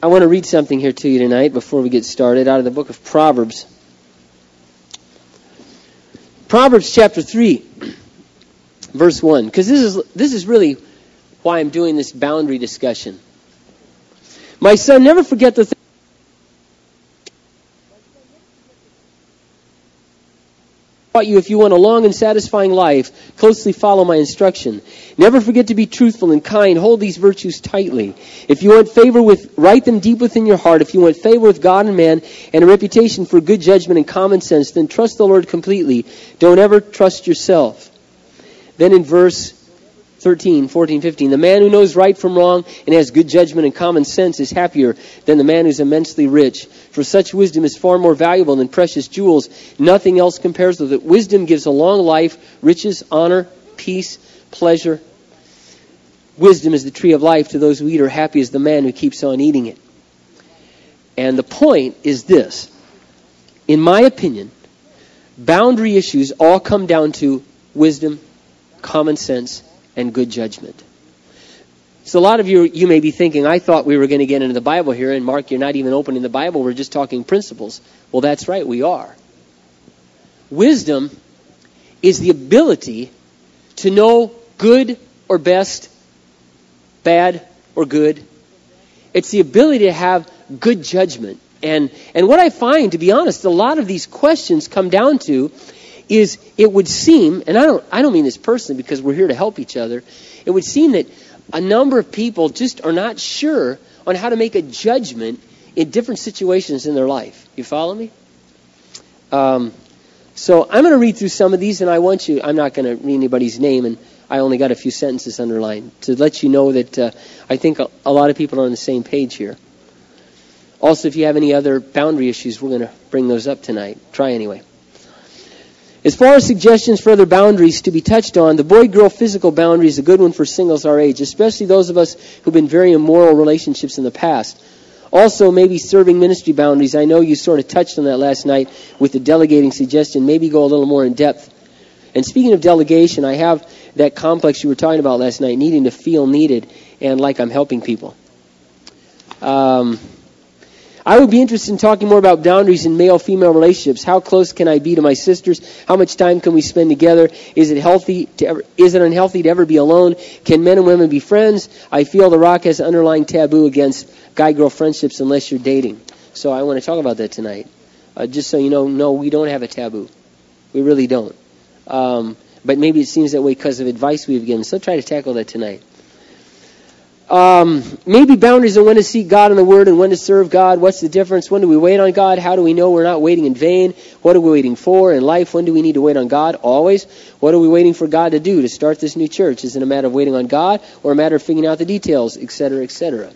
I want to read something here to you tonight before we get started out of the book of Proverbs. Proverbs chapter 3, verse 1. Because this is really why I'm doing this boundary discussion. My son, never forget the thing I taught you. If you want a long and satisfying life, closely follow my instruction. Never forget to be truthful and kind. Hold these virtues tightly. If you want favor write them deep within your heart. If you want favor with God and man and a reputation for good judgment and common sense, then trust the Lord completely. Don't ever trust yourself. Then in verse 13, 14, 15, the man who knows right from wrong and has good judgment and common sense is happier than the man who's immensely rich. For such wisdom is far more valuable than precious jewels. Nothing else compares with it. Wisdom gives a long life, riches, honor, peace, pleasure. Wisdom is the tree of life. To those who eat her, happy is the man who keeps on eating it. And the point is this. In my opinion, boundary issues all come down to wisdom, common sense, and good judgment. So a lot of you may be thinking, I thought we were going to get into the Bible here, and Mark, you're not even opening the Bible, we're just talking principles. Well, that's right, we are. Wisdom is the ability to know good or best, bad or good. It's the ability to have good judgment. And what I find, to be honest, a lot of these questions come down to is it would seem, and I don't mean this personally because we're here to help each other, it would seem that a number of people just are not sure on how to make a judgment in different situations in their life. You follow me? So I'm going to read through some of these, and I'm not going to read anybody's name, and I only got a few sentences underlined to let you know that I think a lot of people are on the same page here. Also, if you have any other boundary issues, we're going to bring those up tonight. Try anyway. As far as suggestions for other boundaries to be touched on, the boy-girl physical boundary is a good one for singles our age, especially those of us who've been very immoral relationships in the past. Also, maybe serving ministry boundaries. I know you sort of touched on that last night with the delegating suggestion. Maybe go a little more in depth. And speaking of delegation, I have that complex you were talking about last night, needing to feel needed and like I'm helping people. I would be interested in talking more about boundaries in male-female relationships. How close can I be to my sisters? How much time can we spend together? Is it unhealthy to ever be alone? Can men and women be friends? I feel The Rock has an underlying taboo against guy-girl friendships unless you're dating. So I want to talk about that tonight. Just so you know, no, we don't have a taboo. We really don't. But maybe it seems that way because of advice we've given. So try to tackle that tonight. Maybe boundaries on when to seek God in the Word and when to serve God. What's the difference? When do we wait on God? How do we know we're not waiting in vain? What are we waiting for in life? When do we need to wait on God? Always. What are we waiting for God to do to start this new church? Is it a matter of waiting on God or a matter of figuring out the details, etc., etc.?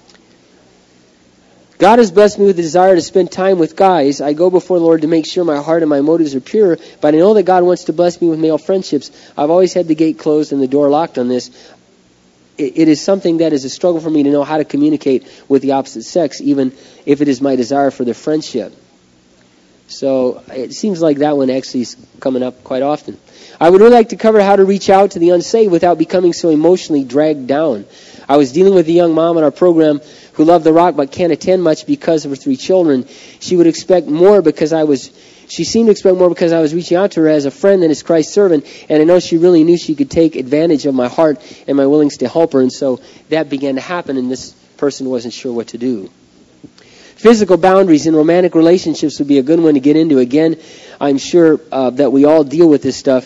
God has blessed me with the desire to spend time with guys. I go before the Lord to make sure my heart and my motives are pure, but I know that God wants to bless me with male friendships. I've always had the gate closed and the door locked on this. It is something that is a struggle for me to know how to communicate with the opposite sex, even if it is my desire for their friendship. So it seems like that one actually is coming up quite often. I would really like to cover how to reach out to the unsaved without becoming so emotionally dragged down. I was dealing with a young mom in our program who loved The Rock but can't attend much because of her 3 children. She seemed to expect more because I was reaching out to her as a friend and as Christ's servant, and I know she really knew she could take advantage of my heart and my willingness to help her, and so that began to happen, and this person wasn't sure what to do. Physical boundaries in romantic relationships would be a good one to get into. Again, I'm sure that we all deal with this stuff.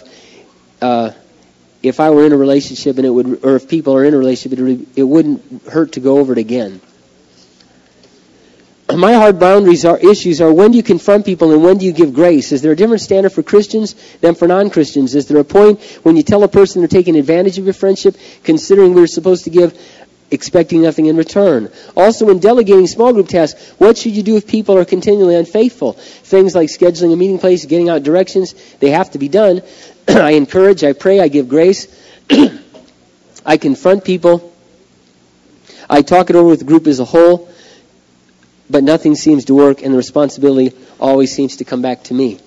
If I were in a relationship, or if people are in a relationship, it wouldn't hurt to go over it again. My hard boundaries issues are when do you confront people and when do you give grace? Is there a different standard for Christians than for non-Christians? Is there a point when you tell a person they're taking advantage of your friendship, considering we're supposed to give, expecting nothing in return? Also, when delegating small group tasks, what should you do if people are continually unfaithful? Things like scheduling a meeting place, getting out directions, they have to be done. I encourage, I pray, I give grace. I confront people. I talk it over with the group as a whole. But nothing seems to work, and the responsibility always seems to come back to me.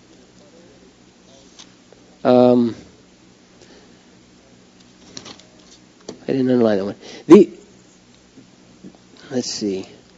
I didn't underline that one. Let's see.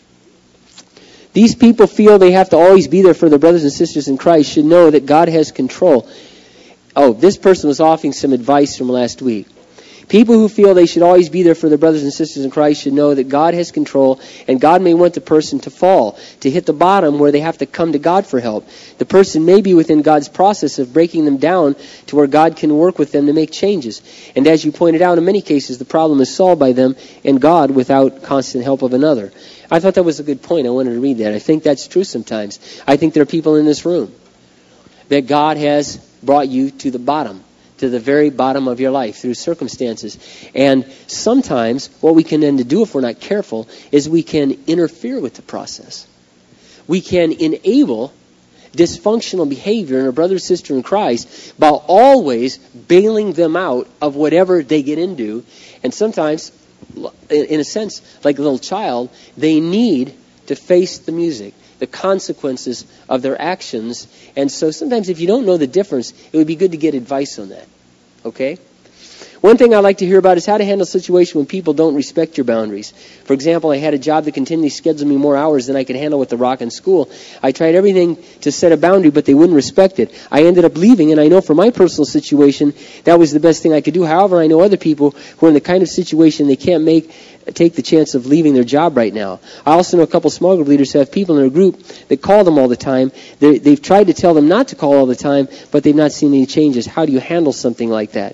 These people feel they have to always be there for their brothers and sisters in Christ should know that God has control. Oh, this person was offering some advice from last week. People who feel they should always be there for their brothers and sisters in Christ should know that God has control, and God may want the person to fall, to hit the bottom where they have to come to God for help. The person may be within God's process of breaking them down to where God can work with them to make changes. And as you pointed out, in many cases, the problem is solved by them and God without constant help of another. I thought that was a good point. I wanted to read that. I think that's true sometimes. I think there are people in this room that God has brought you to the bottom, to the very bottom of your life through circumstances. And sometimes what we can tend to do if we're not careful is we can interfere with the process. We can enable dysfunctional behavior in a brother or sister in Christ by always bailing them out of whatever they get into. And sometimes, in a sense, like a little child, they need to face the music, the consequences of their actions. And so sometimes if you don't know the difference, it would be good to get advice on that. Okay? One thing I like to hear about is how to handle a situation when people don't respect your boundaries. For example, I had a job that continually scheduled me more hours than I could handle with the rock and school. I tried everything to set a boundary, but they wouldn't respect it. I ended up leaving, and I know for my personal situation, that was the best thing I could do. However, I know other people who are in the kind of situation they can't take the chance of leaving their job right now. I also know a couple small group leaders who have people in their group that call them all the time. They've tried to tell them not to call all the time, but they've not seen any changes. How do you handle something like that?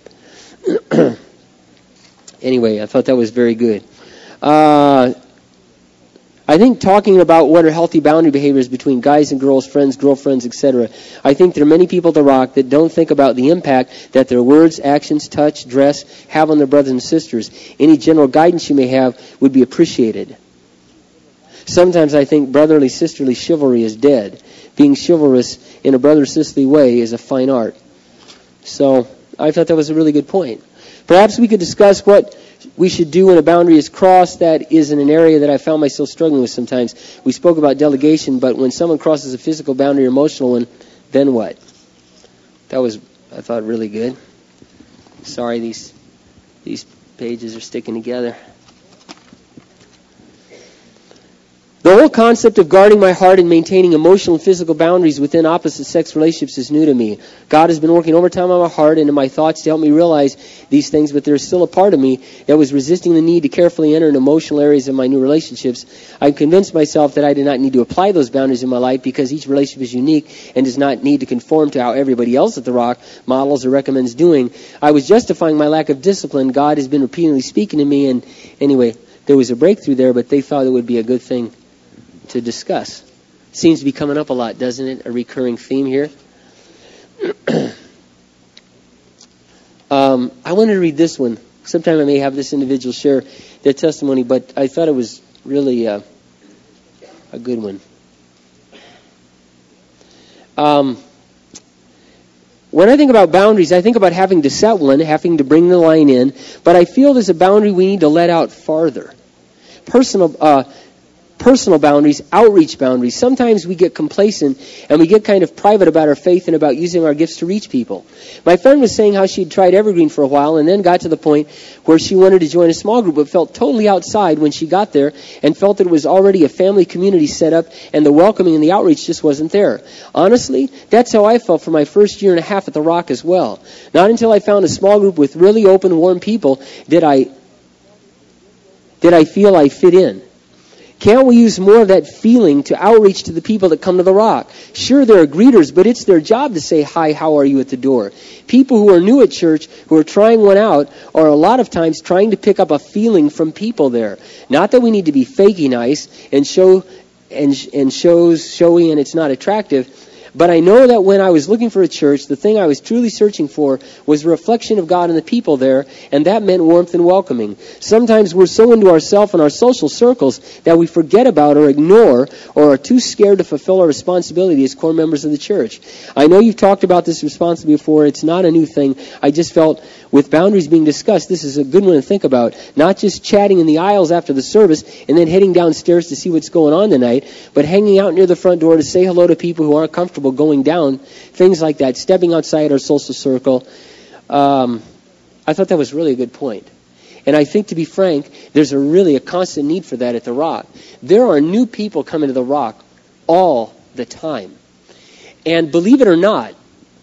Anyway, I thought that was very good. I think talking about what are healthy boundary behaviors between guys and girls, friends, girlfriends, etc. I think there are many people at the Rock that don't think about the impact that their words, actions, touch, dress have on their brothers and sisters. Any general guidance you may have would be appreciated. Sometimes I think brotherly, sisterly chivalry is dead. Being chivalrous in a brother-sisterly way is a fine art. So I thought that was a really good point. Perhaps we could discuss what we should do when a boundary is crossed. That is in an area that I found myself struggling with sometimes. We spoke about delegation, but when someone crosses a physical boundary or emotional one, then what? That was, I thought, really good. Sorry, these pages are sticking together. The whole concept of guarding my heart and maintaining emotional and physical boundaries within opposite-sex relationships is new to me. God has been working overtime on my heart and in my thoughts to help me realize these things, but there's still a part of me that was resisting the need to carefully enter in emotional areas of my new relationships. I've convinced myself that I did not need to apply those boundaries in my life because each relationship is unique and does not need to conform to how everybody else at the Rock models or recommends doing. I was justifying my lack of discipline. God has been repeatedly speaking to me, and anyway, there was a breakthrough there, but they thought it would be a good thing to discuss. Seems to be coming up a lot, doesn't it? A recurring theme here. I wanted to read this one. Sometime I may have this individual share their testimony, but I thought it was really a good one. When I think about boundaries, I think about having to set one, having to bring the line in, but I feel there's a boundary we need to let out farther. Personal boundaries, outreach boundaries. Sometimes we get complacent and we get kind of private about our faith and about using our gifts to reach people. My friend was saying how she'd tried Evergreen for a while and then got to the point where she wanted to join a small group but felt totally outside when she got there and felt that it was already a family community set up and the welcoming and the outreach just wasn't there. Honestly, that's how I felt for my first year and a half at the Rock as well. Not until I found a small group with really open, warm people did I feel I fit in. Can't we use more of that feeling to outreach to the people that come to the Rock? Sure, there are greeters, but it's their job to say, hi, how are you at the door? People who are new at church, who are trying one out, are a lot of times trying to pick up a feeling from people there. Not that we need to be fakey nice and showy and it's not attractive. But I know that when I was looking for a church, the thing I was truly searching for was a reflection of God and the people there, and that meant warmth and welcoming. Sometimes we're so into ourselves and our social circles that we forget about or ignore or are too scared to fulfill our responsibility as core members of the church. I know you've talked about this responsibility before. It's not a new thing. I just felt with boundaries being discussed, this is a good one to think about. Not just chatting in the aisles after the service and then heading downstairs to see what's going on tonight, but hanging out near the front door to say hello to people who aren't comfortable going down, things like that, stepping outside our social circle. I thought that was really a good point. And I think, to be frank, there's really a constant need for that at the Rock. There are new people coming to the Rock all the time. And believe it or not,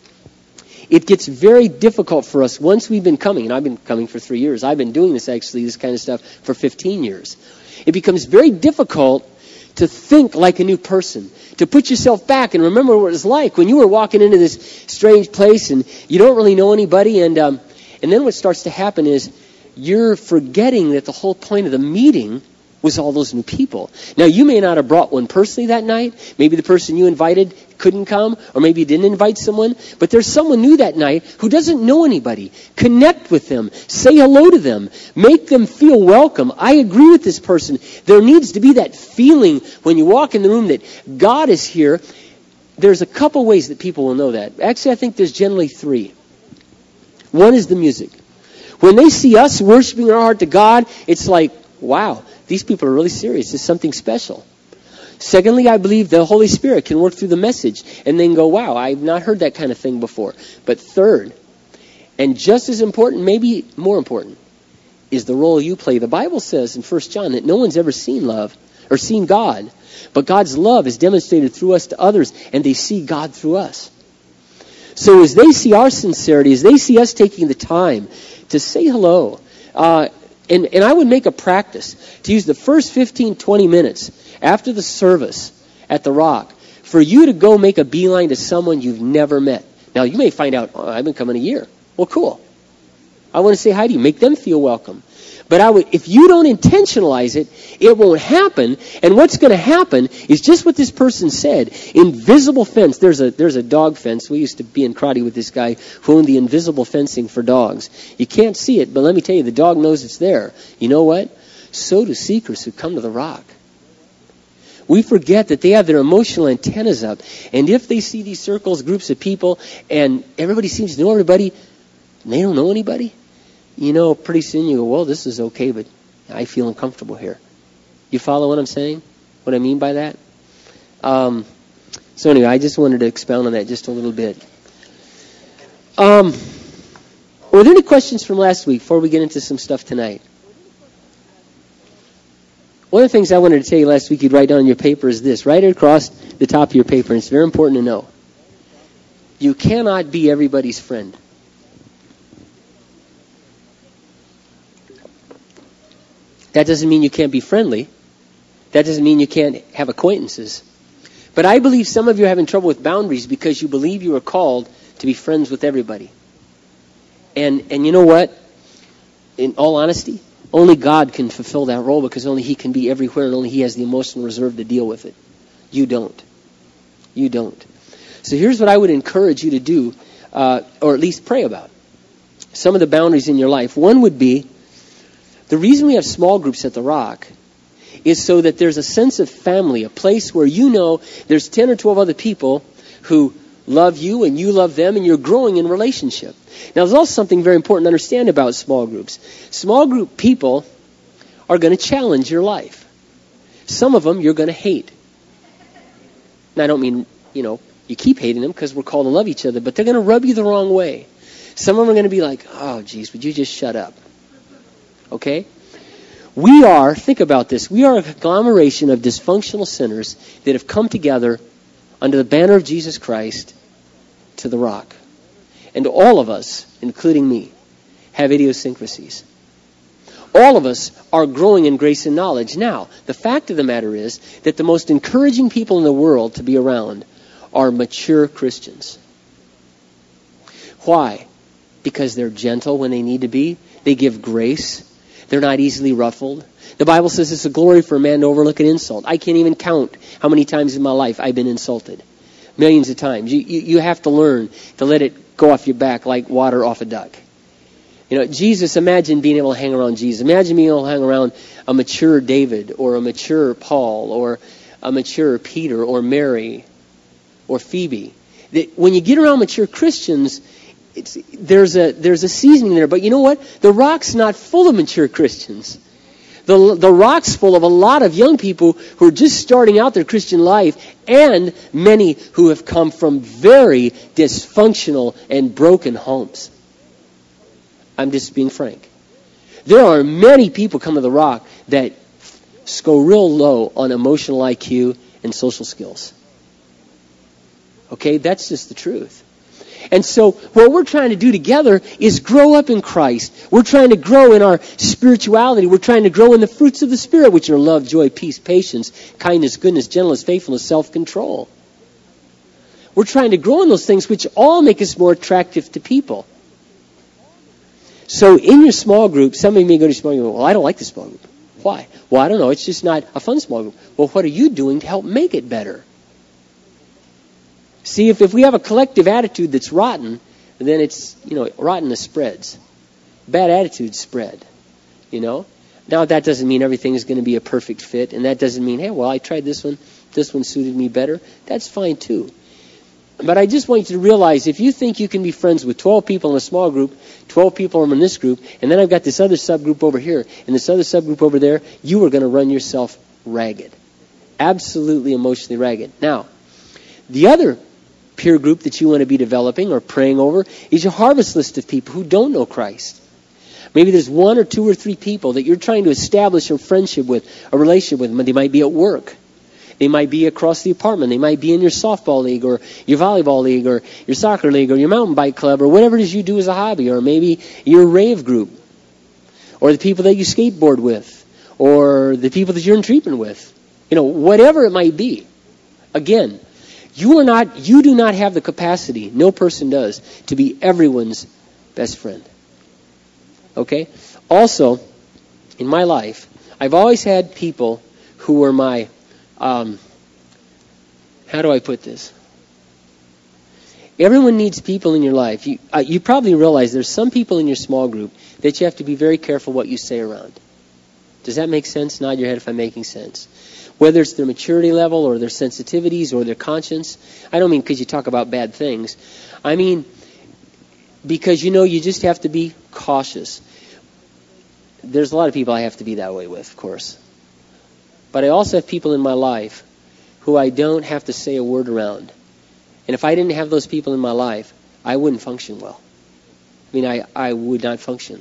it gets very difficult for us once we've been coming. And I've been coming for 3 years. I've been doing this kind of stuff for 15 years. It becomes very difficult to think like a new person, to put yourself back and remember what it was like when you were walking into this strange place and you don't really know anybody. And then what starts to happen is you're forgetting that the whole point of the meeting was all those new people. Now, you may not have brought one personally that night. Maybe the person you invited couldn't come, or maybe you didn't invite someone. But there's someone new that night who doesn't know anybody. Connect with them. Say hello to them. Make them feel welcome. I agree with this person. There needs to be that feeling when you walk in the room that God is here. There's a couple ways that people will know that. Actually, I think there's generally 3. One is the music. When they see us worshiping our heart to God, it's like, wow, these people are really serious. It's something special. Secondly, I believe the Holy Spirit can work through the message and then go, wow, I've not heard that kind of thing before. But third, and just as important, maybe more important, is the role you play. The Bible says in 1 John that no one's ever seen love or seen God, but God's love is demonstrated through us to others, and they see God through us. So as they see our sincerity, as they see us taking the time to say hello, and I would make a practice to use the first 15, 20 minutes after the service at the Rock for you to go make a beeline to someone you've never met. Now, you may find out, oh, I've been coming a year. Well, cool. I want to say hi to you. Make them feel welcome. But if you don't intentionalize it, it won't happen. And what's going to happen is just what this person said. Invisible fence. There's a dog fence. We used to be in karate with this guy who owned the invisible fencing for dogs. You can't see it, but let me tell you, the dog knows it's there. You know what? So do seekers who come to the Rock. We forget that they have their emotional antennas up. And if they see these circles, groups of people, and everybody seems to know everybody, and they don't know anybody, you know, pretty soon you go, well, this is okay, but I feel uncomfortable here. You follow what I'm saying? What I mean by that? So anyway, I just wanted to expound on that just a little bit. Were there any questions from last week before we get into some stuff tonight? One of the things I wanted to tell you last week you'd write down on your paper is this. Write it across the top of your paper, and it's very important to know. You cannot be everybody's friend. That doesn't mean you can't be friendly. That doesn't mean you can't have acquaintances. But I believe some of you are having trouble with boundaries because you believe you are called to be friends with everybody. And you know what? In all honesty, only God can fulfill that role because only He can be everywhere and only He has the emotional reserve to deal with it. You don't. You don't. So here's what I would encourage you to do, or at least pray about. Some of the boundaries in your life. One would be, the reason we have small groups at the Rock is so that there's a sense of family, a place where you know there's 10 or 12 other people who love you and you love them and you're growing in relationship. Now, there's also something very important to understand about small groups. Small group people are going to challenge your life. Some of them you're going to hate. Now, I don't mean, you keep hating them because we're called to love each other, but they're going to rub you the wrong way. Some of them are going to be like, oh, geez, would you just shut up? Okay? Think about this, we are a conglomeration of dysfunctional sinners that have come together under the banner of Jesus Christ to the Rock. And all of us, including me, have idiosyncrasies. All of us are growing in grace and knowledge. Now, the fact of the matter is that the most encouraging people in the world to be around are mature Christians. Why? Because they're gentle when they need to be. They give grace. They're not easily ruffled. The Bible says it's a glory for a man to overlook an insult. I can't even count how many times in my life I've been insulted. Millions of times. You have to learn to let it go off your back like water off a duck. Jesus, imagine being able to hang around Jesus. Imagine being able to hang around a mature David or a mature Paul or a mature Peter or Mary or Phoebe. When you get around mature Christians, there's a seasoning there. But you know what? The Rock's not full of mature Christians. The Rock's full of a lot of young people who are just starting out their Christian life and many who have come from very dysfunctional and broken homes. I'm just being frank. There are many people come to the Rock that score real low on emotional IQ and social skills. Okay, that's just the truth. And so what we're trying to do together is grow up in Christ. We're trying to grow in our spirituality. We're trying to grow in the fruits of the Spirit, which are love, joy, peace, patience, kindness, goodness, gentleness, faithfulness, self-control. We're trying to grow in those things which all make us more attractive to people. So in your small group, somebody may go to your small group and go, well, I don't like the small group. Why? Well, I don't know. It's just not a fun small group. Well, what are you doing to help make it better? See, if we have a collective attitude that's rotten, then it's, rottenness spreads. Bad attitudes spread, Now, that doesn't mean everything is going to be a perfect fit, and that doesn't mean, hey, well, I tried this one suited me better. That's fine, too. But I just want you to realize, if you think you can be friends with 12 people in a small group, 12 people in this group, and then I've got this other subgroup over here, and this other subgroup over there, you are going to run yourself ragged. Absolutely emotionally ragged. Now, the other peer group that you want to be developing or praying over is your harvest list of people who don't know Christ. Maybe there's 1 or 2 or 3 people that you're trying to establish a friendship with, a relationship with. They might be at work. They might be across the apartment. They might be in your softball league or your volleyball league or your soccer league or your mountain bike club or whatever it is you do as a hobby, or maybe your rave group, or the people that you skateboard with, or the people that you're in treatment with. Whatever it might be. Again, you do not have the capacity, no person does, to be everyone's best friend. Okay? Also, in my life, I've always had people who were my, how do I put this? Everyone needs people in your life. You probably realize there's some people in your small group that you have to be very careful what you say around. Does that make sense? Nod your head if I'm making sense. Whether it's their maturity level or their sensitivities or their conscience. I don't mean because you talk about bad things. I mean because, you just have to be cautious. There's a lot of people I have to be that way with, of course. But I also have people in my life who I don't have to say a word around. And if I didn't have those people in my life, I wouldn't function well. I would not function.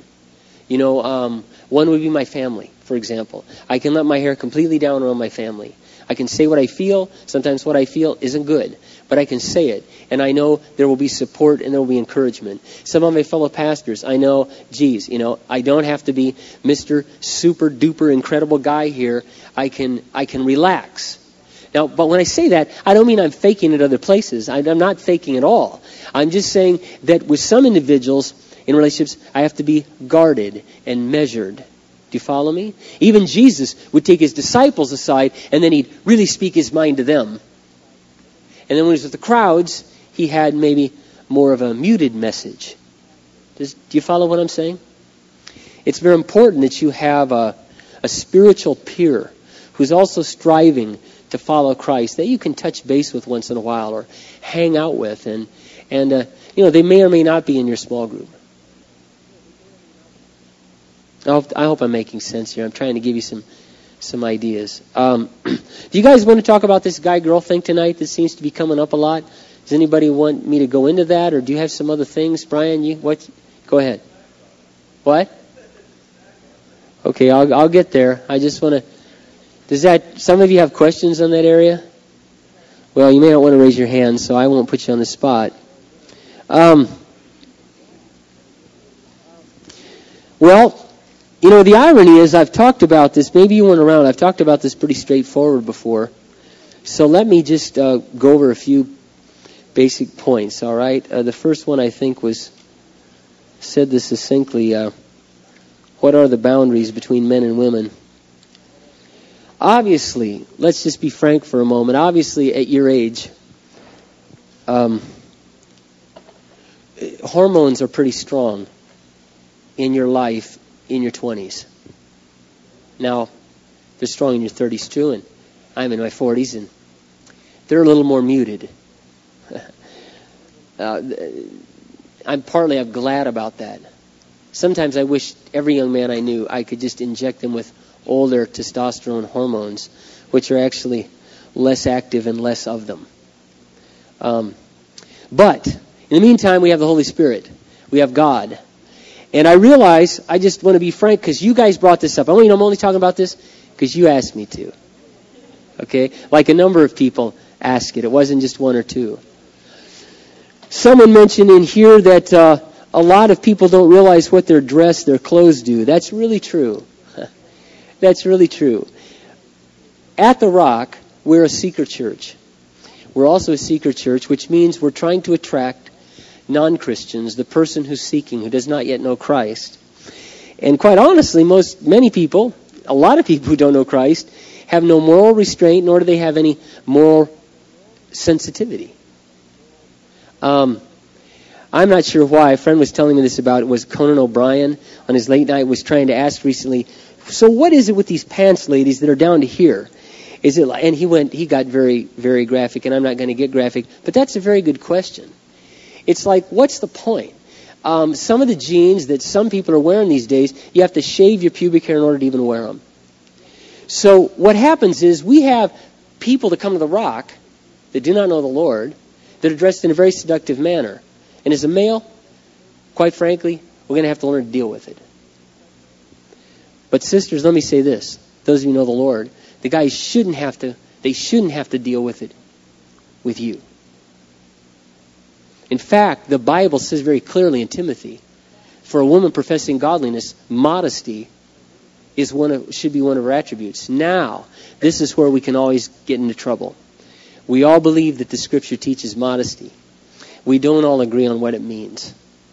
One would be my family, for example. I can let my hair completely down around my family. I can say what I feel. Sometimes what I feel isn't good, but I can say it. And I know there will be support and there will be encouragement. Some of my fellow pastors, I know, I don't have to be Mr. Super duper incredible guy here. I can relax. Now, but when I say that, I don't mean I'm faking at other places. I'm not faking at all. I'm just saying that with some individuals in relationships, I have to be guarded and measured. Do you follow me? Even Jesus would take his disciples aside and then he'd really speak his mind to them. And then when he was with the crowds, he had maybe more of a muted message. Do you follow what I'm saying? It's very important that you have a spiritual peer who's also striving to follow Christ, that you can touch base with once in a while or hang out with. And they may or may not be in your small group. I hope I'm making sense here. I'm trying to give you some ideas. Do you guys want to talk about this guy-girl thing tonight that seems to be coming up a lot? Does anybody want me to go into that, or do you have some other things? Brian, what? Go ahead. What? Okay, I'll get there. I just want to... some of you have questions on that area? Well, you may not want to raise your hand, so I won't put you on the spot. Well... the irony is I've talked about this. Maybe you weren't around. I've talked about this pretty straightforward before. So let me just go over a few basic points, all right? The first one I think said this succinctly. What are the boundaries between men and women? Obviously, let's just be frank for a moment. Obviously, at your age, hormones are pretty strong in your life in your 20s. Now, they're strong in your 30s too, and I'm in my 40s, and they're a little more muted. I'm glad about that. Sometimes I wish every young man I knew, I could just inject them with older testosterone hormones, which are actually less active and less of them. But in the meantime, we have the Holy Spirit. We have God. And I realize, I just want to be frank, because you guys brought this up. I'm only talking about this because you asked me to. Okay? Like a number of people asked it. It wasn't just one or two. Someone mentioned in here that a lot of people don't realize what their dress, their clothes do. That's really true. That's really true. At the Rock, we're a seeker church. We're also a seeker church, which means we're trying to attract non-Christians, the person who's seeking, who does not yet know Christ. And quite honestly, many people, a lot of people who don't know Christ, have no moral restraint, nor do they have any moral sensitivity. I'm not sure why. A friend was telling me this about it. Was Conan O'Brien on his late night was trying to ask recently, so what is it with these pants ladies that are down to here? Is it? And he got very, very graphic, and I'm not going to get graphic, but that's a very good question. It's like, what's the point? Some of the jeans that some people are wearing these days, you have to shave your pubic hair in order to even wear them. So what happens is we have people that come to the Rock that do not know the Lord, that are dressed in a very seductive manner. And as a male, quite frankly, we're going to have to learn to deal with it. But sisters, let me say this. Those of you who know the Lord, the guys shouldn't have to deal with it with you. In fact, the Bible says very clearly in Timothy, for a woman professing godliness, modesty should be one of her attributes. Now, this is where we can always get into trouble. We all believe that the Scripture teaches modesty. We don't all agree on what it means.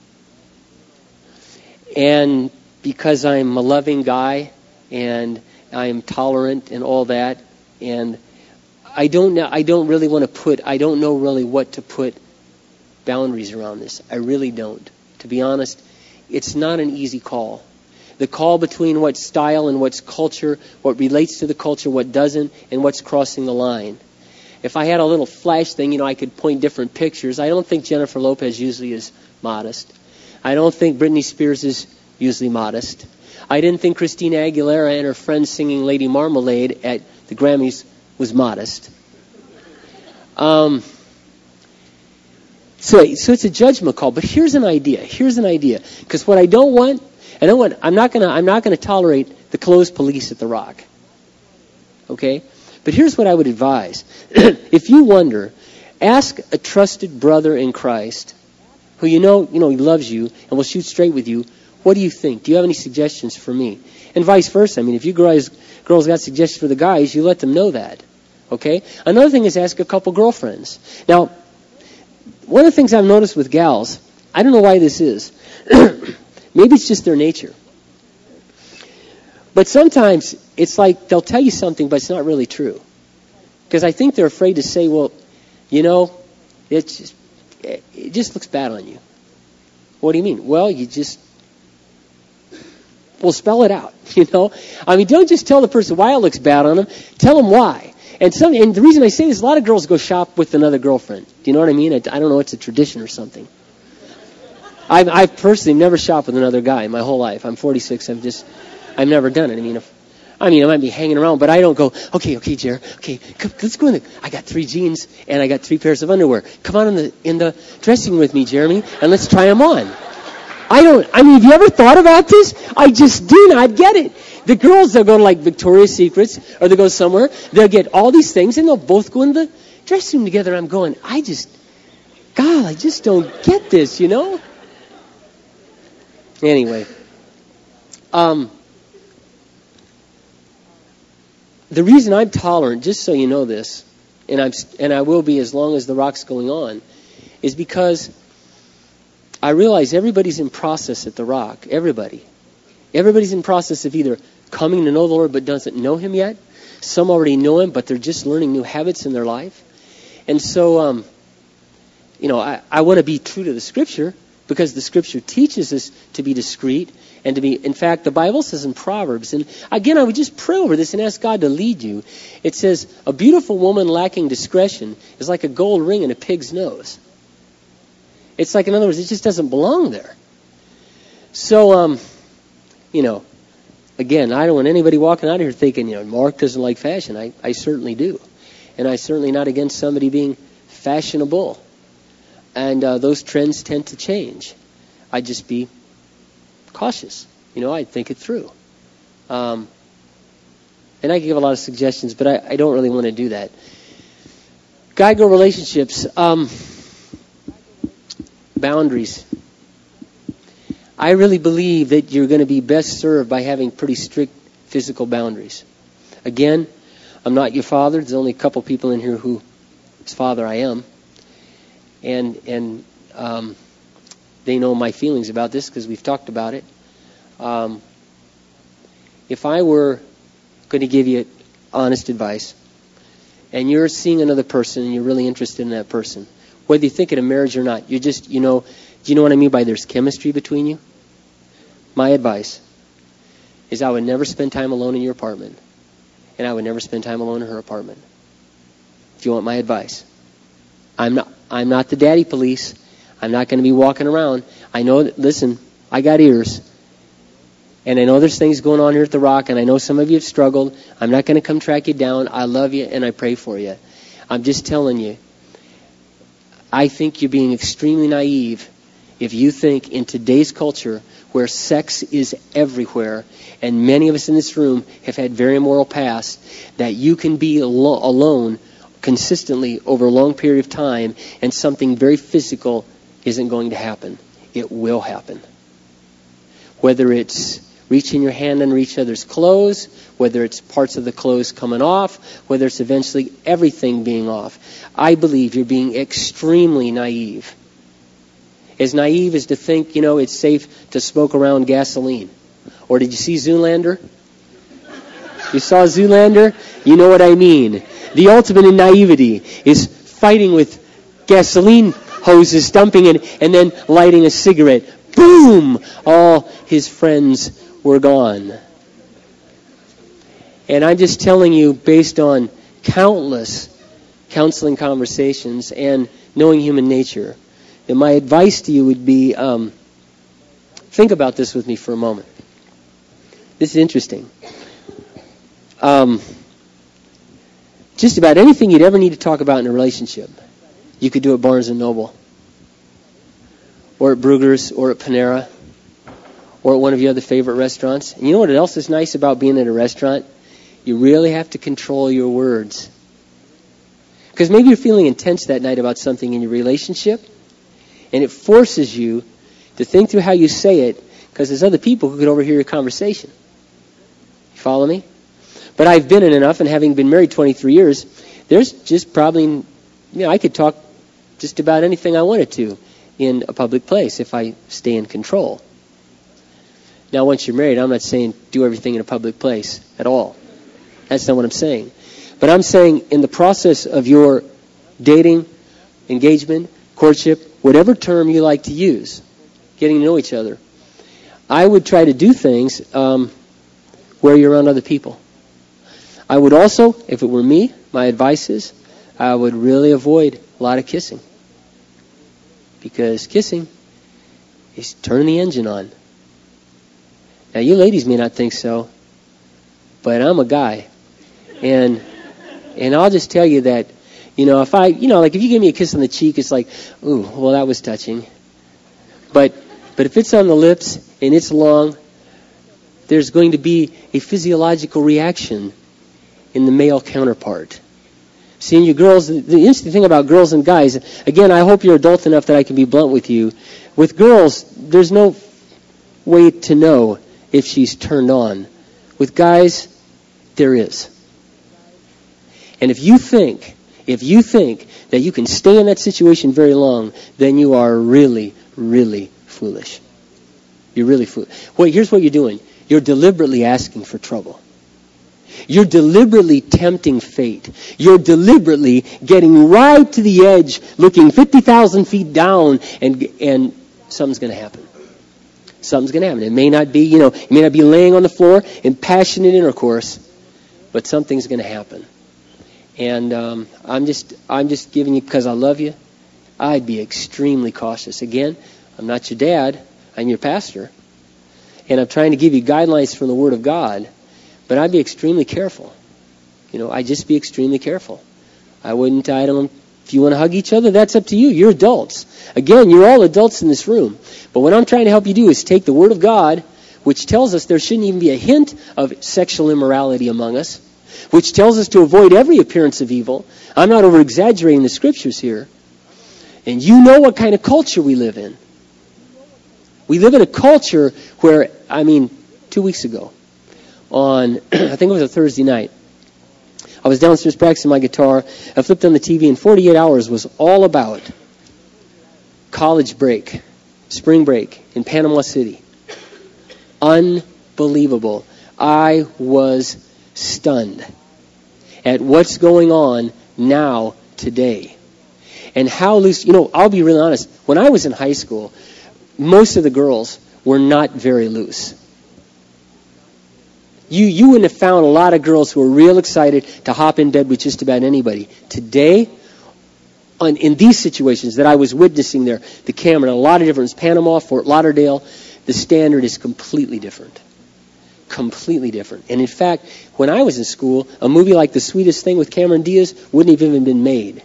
And because I'm a loving guy and I'm tolerant and all that, and I don't know really what to put boundaries around this. I really don't. To be honest, it's not an easy call. The call between what's style and what's culture, what relates to the culture, what doesn't, and what's crossing the line. If I had a little flash thing, I could point different pictures. I don't think Jennifer Lopez usually is modest. I don't think Britney Spears is usually modest. I didn't think Christina Aguilera and her friends singing Lady Marmalade at the Grammys was modest. So it's a judgment call. But here's an idea. Because what I don't want, I'm not gonna tolerate the clothes police at the Rock. Okay? But here's what I would advise. If you wonder, ask a trusted brother in Christ who he loves you and will shoot straight with you. What do you think? Do you have any suggestions for me? And vice versa. If you girls got suggestions for the guys, you let them know that. Okay? Another thing is ask a couple girlfriends. Now, one of the things I've noticed with gals, I don't know why this is. Maybe it's just their nature. But sometimes it's like they'll tell you something, but it's not really true. Because I think they're afraid to say, well, it just looks bad on you. What do you mean? Well, we'll spell it out, don't just tell the person why it looks bad on them. Tell them why. And the reason I say this, a lot of girls go shop with another girlfriend. Do you know what I mean? I don't know, it's a tradition or something. I've personally never shopped with another guy in my whole life. I'm 46. I've never done it. I might be hanging around, but I don't go, okay, Jer, okay, let's go in there. I got 3 jeans and I got 3 pairs of underwear. Come on in the dressing room with me, Jeremy, and let's try them on. Have you ever thought about this? I just do not get it. The girls, they'll go to like Victoria's Secrets or they'll go somewhere. They'll get all these things and they'll both go in the dressing room together. I'm going, I just don't get this, Anyway. The reason I'm tolerant, just so you know this, and I will be as long as the Rock's going on, is because I realize everybody's in process at the Rock. Everybody's in process of either coming to know the Lord but doesn't know Him yet. Some already know Him, but they're just learning new habits in their life. And so, I want to be true to the Scripture because the Scripture teaches us to be discreet and to be, in fact, the Bible says in Proverbs, and again, I would just pray over this and ask God to lead you. It says, a beautiful woman lacking discretion is like a gold ring in a pig's nose. It's like, in other words, it just doesn't belong there. So, again, I don't want anybody walking out of here thinking, Mark doesn't like fashion. I certainly do. And I'm certainly not against somebody being fashionable. And those trends tend to change. I'd just be cautious. I'd think it through. And I can give a lot of suggestions, but I don't really want to do that. Guy-girl relationships, boundaries. I really believe that you're going to be best served by having pretty strict physical boundaries. Again, I'm not your father. There's only a couple people in here whose father I am. And they know my feelings about this because we've talked about it. If I were going to give you honest advice, and you're seeing another person and you're really interested in that person, whether you think it a marriage or not, you're just, do you know what I mean by there's chemistry between you? My advice is I would never spend time alone in your apartment, and I would never spend time alone in her apartment. If you want my advice. I'm not the daddy police. I'm not going to be walking around. I know that, listen, I got ears. And I know there's things going on here at the Rock, and I know some of you have struggled. I'm not going to come track you down. I love you, and I pray for you. I'm just telling you, I think you're being extremely naive if you think in today's culture where sex is everywhere, and many of us in this room have had very immoral pasts, that you can be alone consistently over a long period of time and something very physical isn't going to happen. It will happen. Whether it's reaching your hand under each other's clothes, whether it's parts of the clothes coming off, whether it's eventually everything being off. I believe you're being extremely naive. As naive as to think, it's safe to smoke around gasoline. Or did you see Zoolander? You saw Zoolander? You know what I mean. The ultimate in naivety is fighting with gasoline hoses, dumping it, and then lighting a cigarette. Boom! All his friends were gone. And I'm just telling you, based on countless counseling conversations and knowing human nature, that my advice to you would be, think about this with me for a moment. This is interesting. Just about anything you'd ever need to talk about in a relationship, you could do at Barnes & Noble, or at Bruegger's, or at Panera, or at one of your other favorite restaurants. And you know what else is nice about being at a restaurant? You really have to control your words. Because maybe you're feeling intense that night about something in your relationship, and it forces you to think through how you say it, because there's other people who could overhear your conversation. You follow me? But I've been in enough, and having been married 23 years, there's just probably, I could talk just about anything I wanted to in a public place if I stay in control. Now, once you're married, I'm not saying do everything in a public place at all. That's not what I'm saying. But I'm saying in the process of your dating, engagement, courtship, whatever term you like to use, getting to know each other, I would try to do things where you're around other people. I would also, if it were me, my advice is, I would really avoid a lot of kissing. Because kissing is turning the engine on. Now, you ladies may not think so, but I'm a guy. And I'll just tell you that, if I, like if you give me a kiss on the cheek, it's like, ooh, well, that was touching. But if it's on the lips and it's long, there's going to be a physiological reaction in the male counterpart. See, you girls, the interesting thing about girls and guys, again, I hope you're adult enough that I can be blunt with you. With girls, there's no way to know if she's turned on. With guys, there is. And if you think that you can stay in that situation very long, then you are really, really foolish. You're really foolish. Well, here's what you're doing. You're deliberately asking for trouble. You're deliberately tempting fate. You're deliberately getting right to the edge, looking 50,000 feet down, and something's going to happen. Something's going to happen. It may not be, you may not be laying on the floor in passionate intercourse, but something's going to happen. And I'm just giving you, because I love you, I'd be extremely cautious. Again, I'm not your dad. I'm your pastor. And I'm trying to give you guidelines from the Word of God. But I'd be extremely careful. I'd just be extremely careful. I don't If you want to hug each other, that's up to you. You're adults. Again, you're all adults in this room. But what I'm trying to help you do is take the Word of God, which tells us there shouldn't even be a hint of sexual immorality among us, which tells us to avoid every appearance of evil. I'm not over-exaggerating the Scriptures here. And you know what kind of culture we live in. We live in a culture where, 2 weeks ago, on, I think it was a Thursday night, I was downstairs practicing my guitar. I flipped on the TV, and 48 Hours was all about college break, spring break in Panama City. Unbelievable. I was stunned at what's going on now, today. And how loose, I'll be really honest. When I was in high school, most of the girls were not very loose. You wouldn't have found a lot of girls who were real excited to hop in bed with just about anybody. Today, in these situations that I was witnessing there, the Cameron, a lot of different, Panama, Fort Lauderdale, the standard is completely different. Completely different. And in fact, when I was in school, a movie like The Sweetest Thing with Cameron Diaz wouldn't have even been made.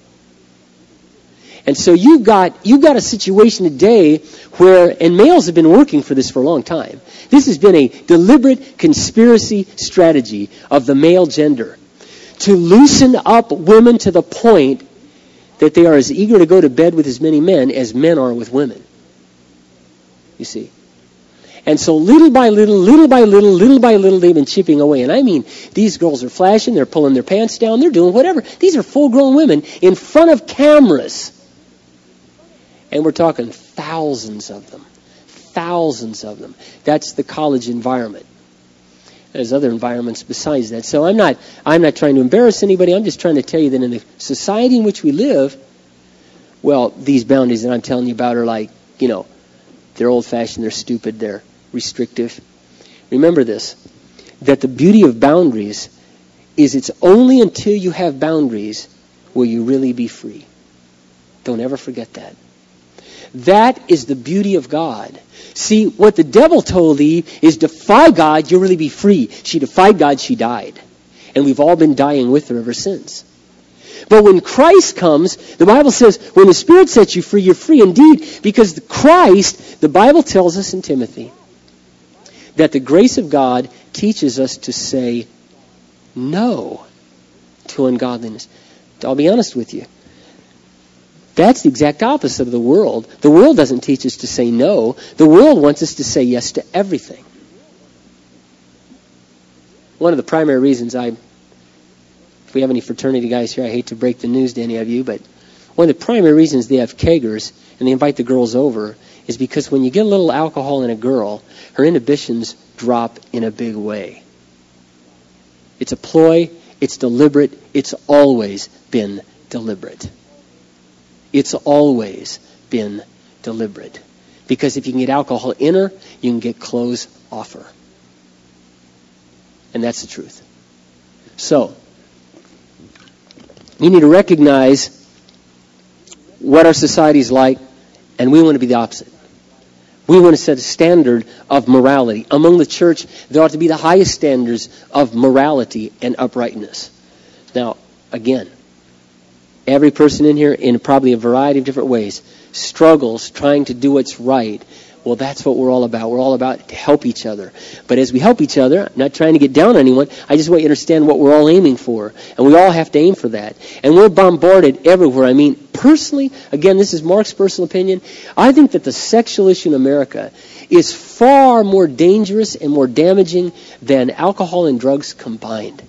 And so you've got a situation today where, and males have been working for this for a long time. This has been a deliberate conspiracy strategy of the male gender to loosen up women to the point that they are as eager to go to bed with as many men as men are with women. You see. And so little by little, they've been chipping away. And I mean, these girls are flashing, they're pulling their pants down, they're doing whatever. These are full-grown women in front of cameras. And we're talking thousands of them. Thousands of them. That's the college environment. There's other environments besides that. So I'm not trying to embarrass anybody. I'm just trying to tell you that in the society in which we live, well, these boundaries that I'm telling you about are like, they're old-fashioned, they're stupid, they're restrictive. Remember this, that the beauty of boundaries is it's only until you have boundaries will you really be free. Don't ever forget that. That is the beauty of God. See, what the devil told Eve is defy God, you'll really be free. She defied God, she died. And we've all been dying with her ever since. But when Christ comes, the Bible says, when the Spirit sets you free, you're free indeed. Because Christ, the Bible tells us in Timothy, that the grace of God teaches us to say no to ungodliness. I'll be honest with you. That's the exact opposite of the world. The world doesn't teach us to say no. The world wants us to say yes to everything. One of the primary reasons if we have any fraternity guys here, I hate to break the news to any of you, but one of the primary reasons they have keggers and they invite the girls over is because when you get a little alcohol in a girl, her inhibitions drop in a big way. It's a ploy. It's deliberate. It's always been deliberate. It's always been deliberate. Because if you can get alcohol in her, you can get clothes off her. And that's the truth. So, we need to recognize what our society is like, and we want to be the opposite. We want to set a standard of morality. Among the church, there ought to be the highest standards of morality and uprightness. Now, again, every person in here, in probably a variety of different ways, struggles trying to do what's right. Well, that's what we're all about. We're all about to help each other. But as we help each other, I'm not trying to get down on anyone, I just want you to understand what we're all aiming for. And we all have to aim for that. And we're bombarded everywhere. Personally, again, this is Mark's personal opinion, I think that the sexual issue in America is far more dangerous and more damaging than alcohol and drugs combined.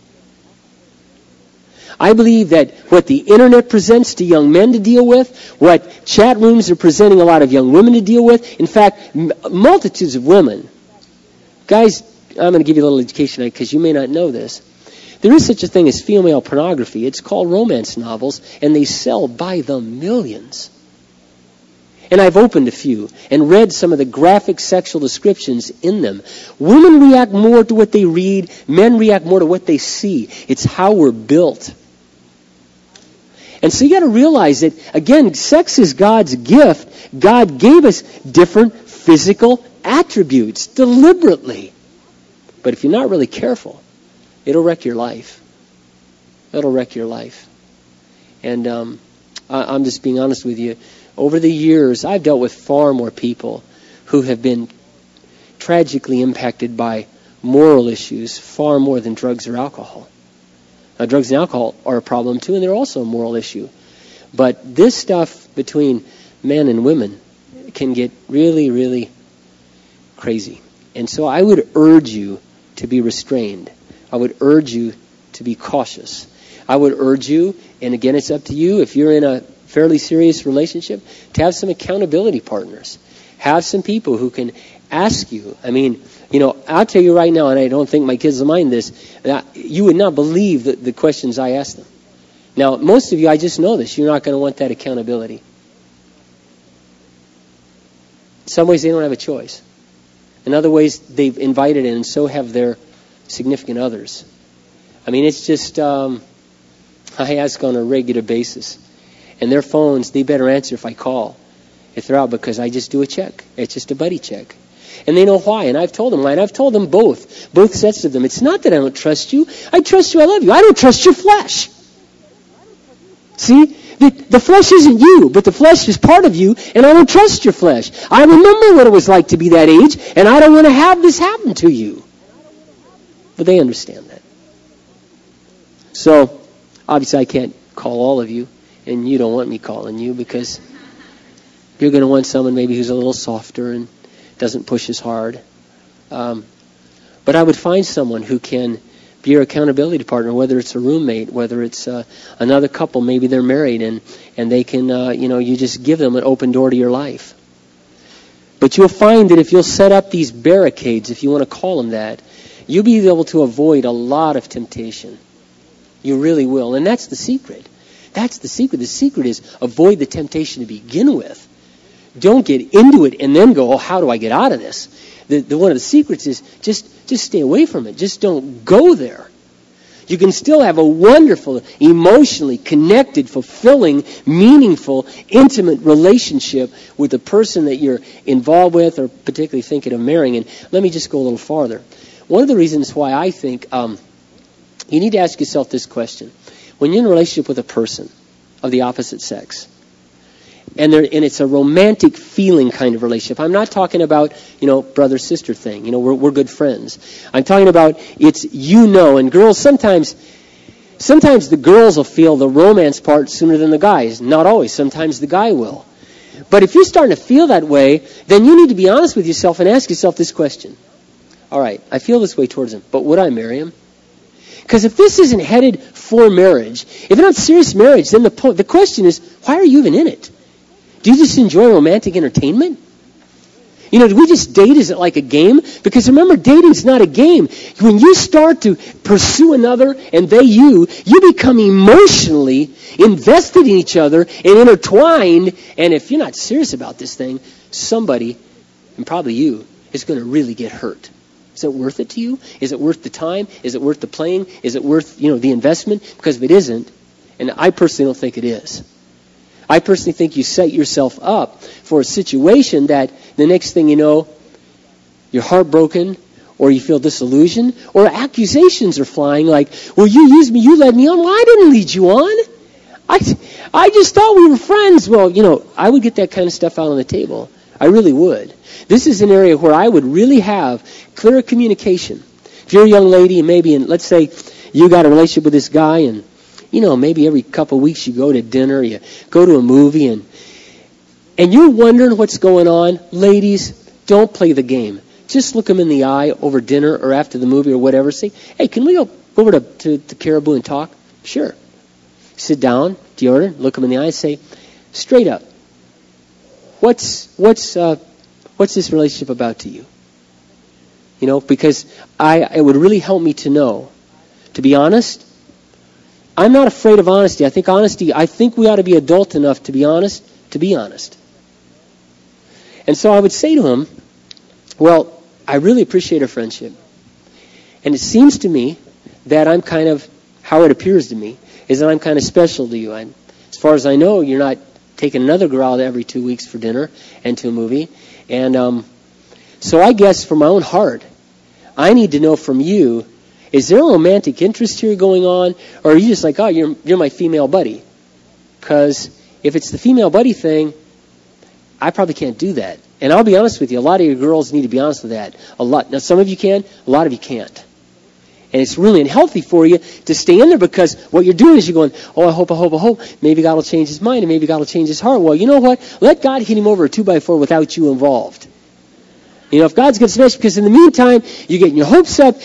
I believe that what the internet presents to young men to deal with, what chat rooms are presenting a lot of young women to deal with, in fact, multitudes of women. Guys, I'm going to give you a little education because you may not know this. There is such a thing as female pornography. It's called romance novels, and they sell by the millions. And I've opened a few and read some of the graphic sexual descriptions in them. Women react more to what they read. Men react more to what they see. It's how we're built. And so you got to realize that, again, sex is God's gift. God gave us different physical attributes deliberately. But if you're not really careful, it'll wreck your life. It'll wreck your life. And I'm just being honest with you. Over the years, I've dealt with far more people who have been tragically impacted by moral issues far more than drugs or alcohol. Now, drugs and alcohol are a problem too, and they're also a moral issue. But this stuff between men and women can get really, really crazy. And so I would urge you to be restrained. I would urge you to be cautious. I would urge you, and again, it's up to you, if you're in a fairly serious relationship, to have some accountability partners. Have some people who can ask you. I mean, I'll tell you right now, and I don't think my kids will mind this, you would not believe the questions I ask them. Now, most of you, I just know this. You're not going to want that accountability. In some ways, they don't have a choice. In other ways, they've invited in, and so have their significant others. I mean, it's just, I ask on a regular basis. And their phones, they better answer if I call. If they're out, because I just do a check. It's just a buddy check. And they know why, and I've told them why, and I've told them both sets of them. It's not that I don't trust you. I trust you, I love you. I don't trust your flesh. See? The flesh isn't you, but the flesh is part of you, and I don't trust your flesh. I remember what it was like to be that age, and I don't want to have this happen to you. But they understand that. So, obviously I can't call all of you, and you don't want me calling you, because you're going to want someone maybe who's a little softer and doesn't push as hard. But I would find someone who can be your accountability partner, whether it's a roommate, whether it's another couple, maybe they're married, and they can, you just give them an open door to your life. But you'll find that if you'll set up these barricades, if you want to call them that, you'll be able to avoid a lot of temptation. You really will. And that's the secret. That's the secret. The secret is avoid the temptation to begin with. Don't get into it and then go, oh, how do I get out of this? One of the secrets is just stay away from it. Just don't go there. You can still have a wonderful, emotionally connected, fulfilling, meaningful, intimate relationship with the person that you're involved with or particularly thinking of marrying. And let me just go a little farther. One of the reasons why I think you need to ask yourself this question. When you're in a relationship with a person of the opposite sex, and it's a romantic feeling kind of relationship. I'm not talking about, brother-sister thing. We're good friends. I'm talking about it's and girls sometimes the girls will feel the romance part sooner than the guys. Not always. Sometimes the guy will. But if you're starting to feel that way, then you need to be honest with yourself and ask yourself this question. All right, I feel this way towards him, but would I marry him? Because if this isn't headed for marriage, if it's not serious marriage, then the question is, why are you even in it? Do you just enjoy romantic entertainment? Do we just date? Is it like a game? Because remember, dating's not a game. When you start to pursue another and you become emotionally invested in each other and intertwined. And if you're not serious about this thing, somebody, and probably you, is going to really get hurt. Is it worth it to you? Is it worth the time? Is it worth the playing? Is it worth, the investment? Because if it isn't, and I personally don't think it is, I personally think you set yourself up for a situation that the next thing you know, you're heartbroken, or you feel disillusioned, or accusations are flying like, well, you used me, you led me on. Well, I didn't lead you on. I just thought we were friends. Well, I would get that kind of stuff out on the table. I really would. This is an area where I would really have clear communication. If you're a young lady, and maybe, let's say you got a relationship with this guy, and maybe every couple of weeks you go to dinner, you go to a movie, and you're wondering what's going on. Ladies, don't play the game. Just look them in the eye over dinner or after the movie or whatever. Say, hey, can we go over to Caribou and talk? Sure. Sit down, deodorant, look them in the eye and say, straight up, what's this relationship about to you? Because it would really help me to know. To be honest, I'm not afraid of honesty. I think we ought to be adult enough to be honest. And so I would say to him, well, I really appreciate our friendship. And it seems to me that I'm kind of, how it appears to me, is that I'm kind of special to you. As far as I know, you're not taking another girl out every 2 weeks for dinner and to a movie. And so I guess from my own heart, I need to know from you, is there a romantic interest here going on? Or are you just like, oh, you're my female buddy? Because if it's the female buddy thing, I probably can't do that. And I'll be honest with you, a lot of you girls need to be honest with that. A lot. Now, some of you can, a lot of you can't. And it's really unhealthy for you to stay in there, because what you're doing is you're going, oh, I hope. Maybe God will change his mind, and maybe God will change his heart. Well, you know what? Let God hit him over a 2x4 without you involved. You know, if God's going to smash, because in the meantime, you're getting your hopes up,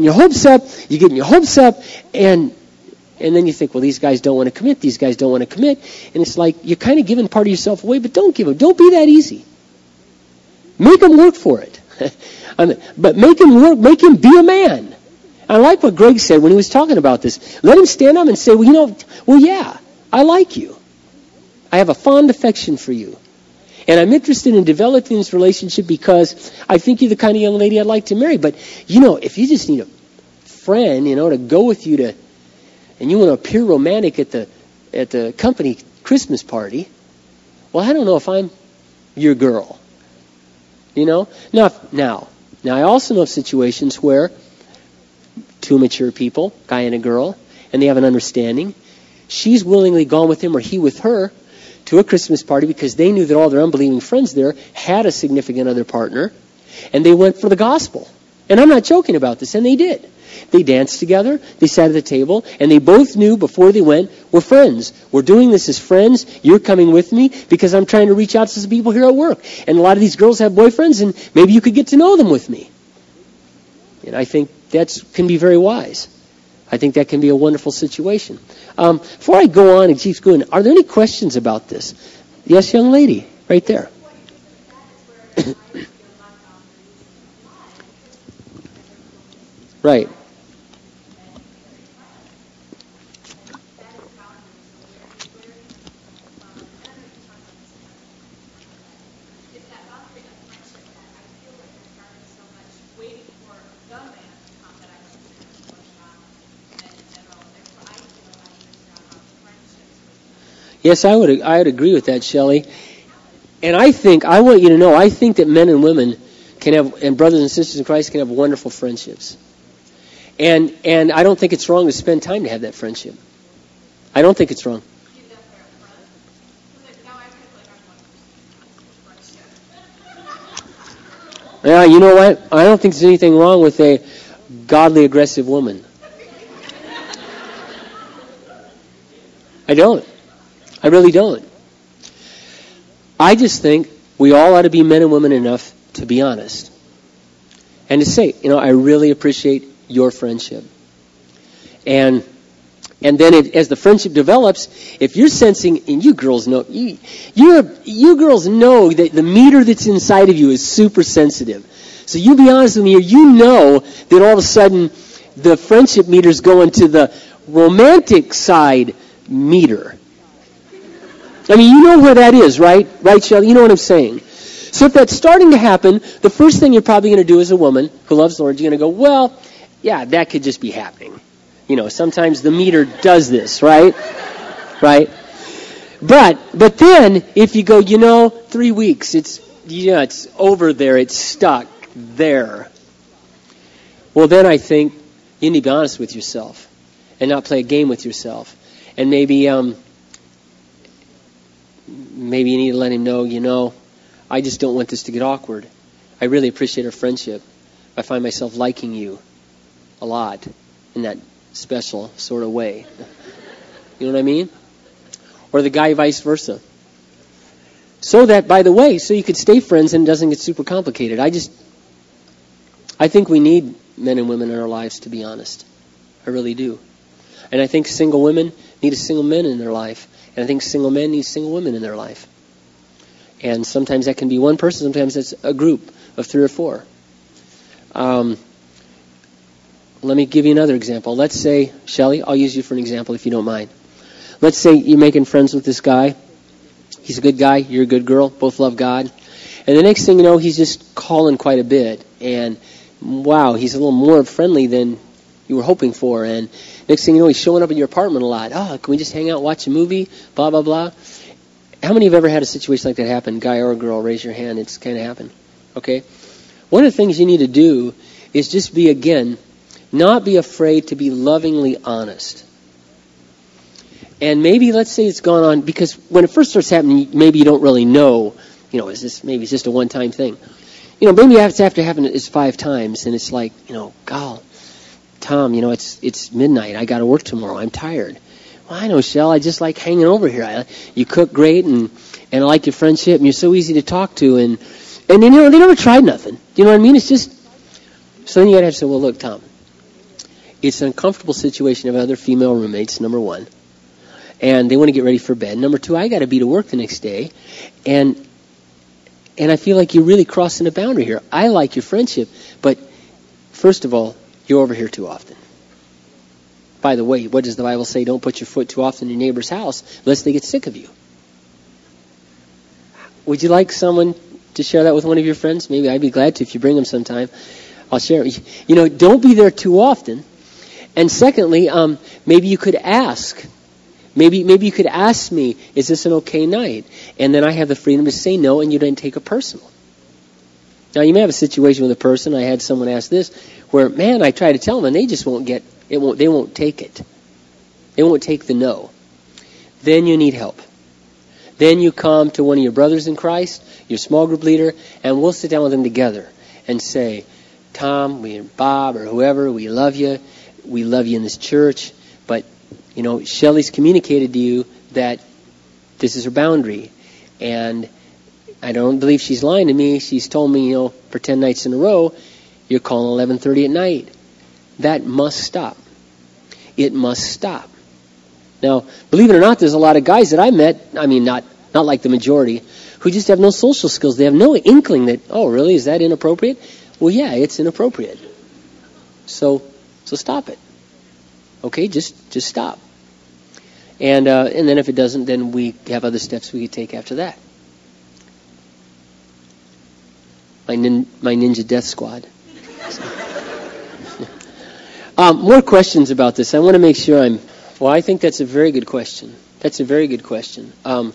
and then you think, well, these guys don't want to commit, and it's like you're kind of giving part of yourself away, but don't give them. Don't be that easy. Make them work for it. But make him work, make him be a man. I like what Greg said when he was talking about this. Let him stand up and say, yeah, I like you. I have a fond affection for you. And I'm interested in developing this relationship because I think you're the kind of young lady I'd like to marry. But, if you just need a friend, to go with you to, and you want to appear romantic at the company Christmas party, well, I don't know if I'm your girl. Now, I also know of situations where two mature people, guy and a girl, and they have an understanding. She's willingly gone with him or he with her to a Christmas party because they knew that all their unbelieving friends there had a significant other partner, and they went for the gospel. And I'm not joking about this, and they did. They danced together, they sat at the table, and they both knew before they went, we're friends. We're doing this as friends. You're coming with me because I'm trying to reach out to some people here at work. And a lot of these girls have boyfriends, and maybe you could get to know them with me. And I think that can be very wise. I think that can be a wonderful situation. Before I go on and keep going, are there any questions about this? Yes, young lady, right there. Right. Yes, I would agree with that, Shelley. And I want you to know, I think that men and women can have, and brothers and sisters in Christ can have wonderful friendships. And I don't think it's wrong to spend time to have that friendship. I don't think it's wrong. Yeah, you know what? I don't think there's anything wrong with a godly aggressive woman. I don't. I really don't. I just think we all ought to be men and women enough to be honest. And to say, I really appreciate your friendship. And then as the friendship develops, if you're sensing, and you girls know, you girls know that the meter that's inside of you is super sensitive. So you be honest with me, you know that all of a sudden the friendship meter's going to the romantic side meter. I mean, you know where that is, right? Right, Shelley? You know what I'm saying. So if that's starting to happen, the first thing you're probably going to do as a woman who loves the Lord, you're going to go, well, yeah, that could just be happening. Sometimes the meter does this, right? Right? But then, if you go, 3 weeks, it's over there, it's stuck there. Well, then I think you need to be honest with yourself and not play a game with yourself. And maybe you need to let him know, I just don't want this to get awkward. I really appreciate our friendship. I find myself liking you a lot in that special sort of way. You know what I mean? Or the guy vice versa. So that, by the way, so you could stay friends and it doesn't get super complicated. I think we need men and women in our lives, to be honest. I really do. And I think single women need a single man in their life. And I think single men need single women in their life. And sometimes that can be one person, sometimes it's a group of 3 or 4. Let me give you another example. Let's say, Shelley, I'll use you for an example if you don't mind. Let's say you're making friends with this guy. He's a good guy, you're a good girl, both love God. And the next thing you know, he's just calling quite a bit. And wow, he's a little more friendly than you were hoping for. And next thing you know, he's showing up in your apartment a lot. Oh, can we just hang out, watch a movie, blah, blah, blah. How many have ever had a situation like that happen? Guy or girl, raise your hand. It's kind of happened. Okay? One of the things you need to do is just be, again, not be afraid to be lovingly honest. And maybe, let's say it's gone on, because when it first starts happening, maybe you don't really know, maybe it's just a one-time thing. Maybe it's after happening it's 5 times, and it's like, God, Tom, it's midnight. I got to work tomorrow. I'm tired. Well, I know, Shell. I just like hanging over here. You cook great, and I like your friendship, and you're so easy to talk to, and they never tried nothing. You know what I mean? It's just, so then you got to have to say, well, look, Tom, it's an uncomfortable situation of other female roommates, number one. And they want to get ready for bed. Number 2, I got to be to work the next day. And I feel like you're really crossing a boundary here. I like your friendship, but first of all, you're over here too often. By the way, what does the Bible say? Don't put your foot too often in your neighbor's house, lest they get sick of you. Would you like someone to share that with one of your friends? Maybe I'd be glad to if you bring them sometime. I'll share it. Don't be there too often. And secondly, maybe you could ask. Maybe you could ask me, is this an okay night? And then I have the freedom to say no, and you don't take it personal. Now, you may have a situation with a person. I had someone ask this, where, man, I try to tell them, and they just won't get it. They won't take it. They won't take the no. Then you need help. Then you come to one of your brothers in Christ, your small group leader, and we'll sit down with them together and say, Tom, Bob, or whoever, we love you. We love you in this church, but Shelley's communicated to you that this is her boundary, and I don't believe she's lying to me. She's told me, for 10 nights in a row, you're calling 11:30 at night. That must stop. It must stop. Now, believe it or not, there's a lot of guys that I met, not like the majority, who just have no social skills. They have no inkling that, oh, really, is that inappropriate? Well, yeah, it's inappropriate. So stop it. Okay, just stop. And then if it doesn't, then we have other steps we could take after that. My ninja death squad. More questions about this. I want to make sure I think that's a very good question. That's a very good question.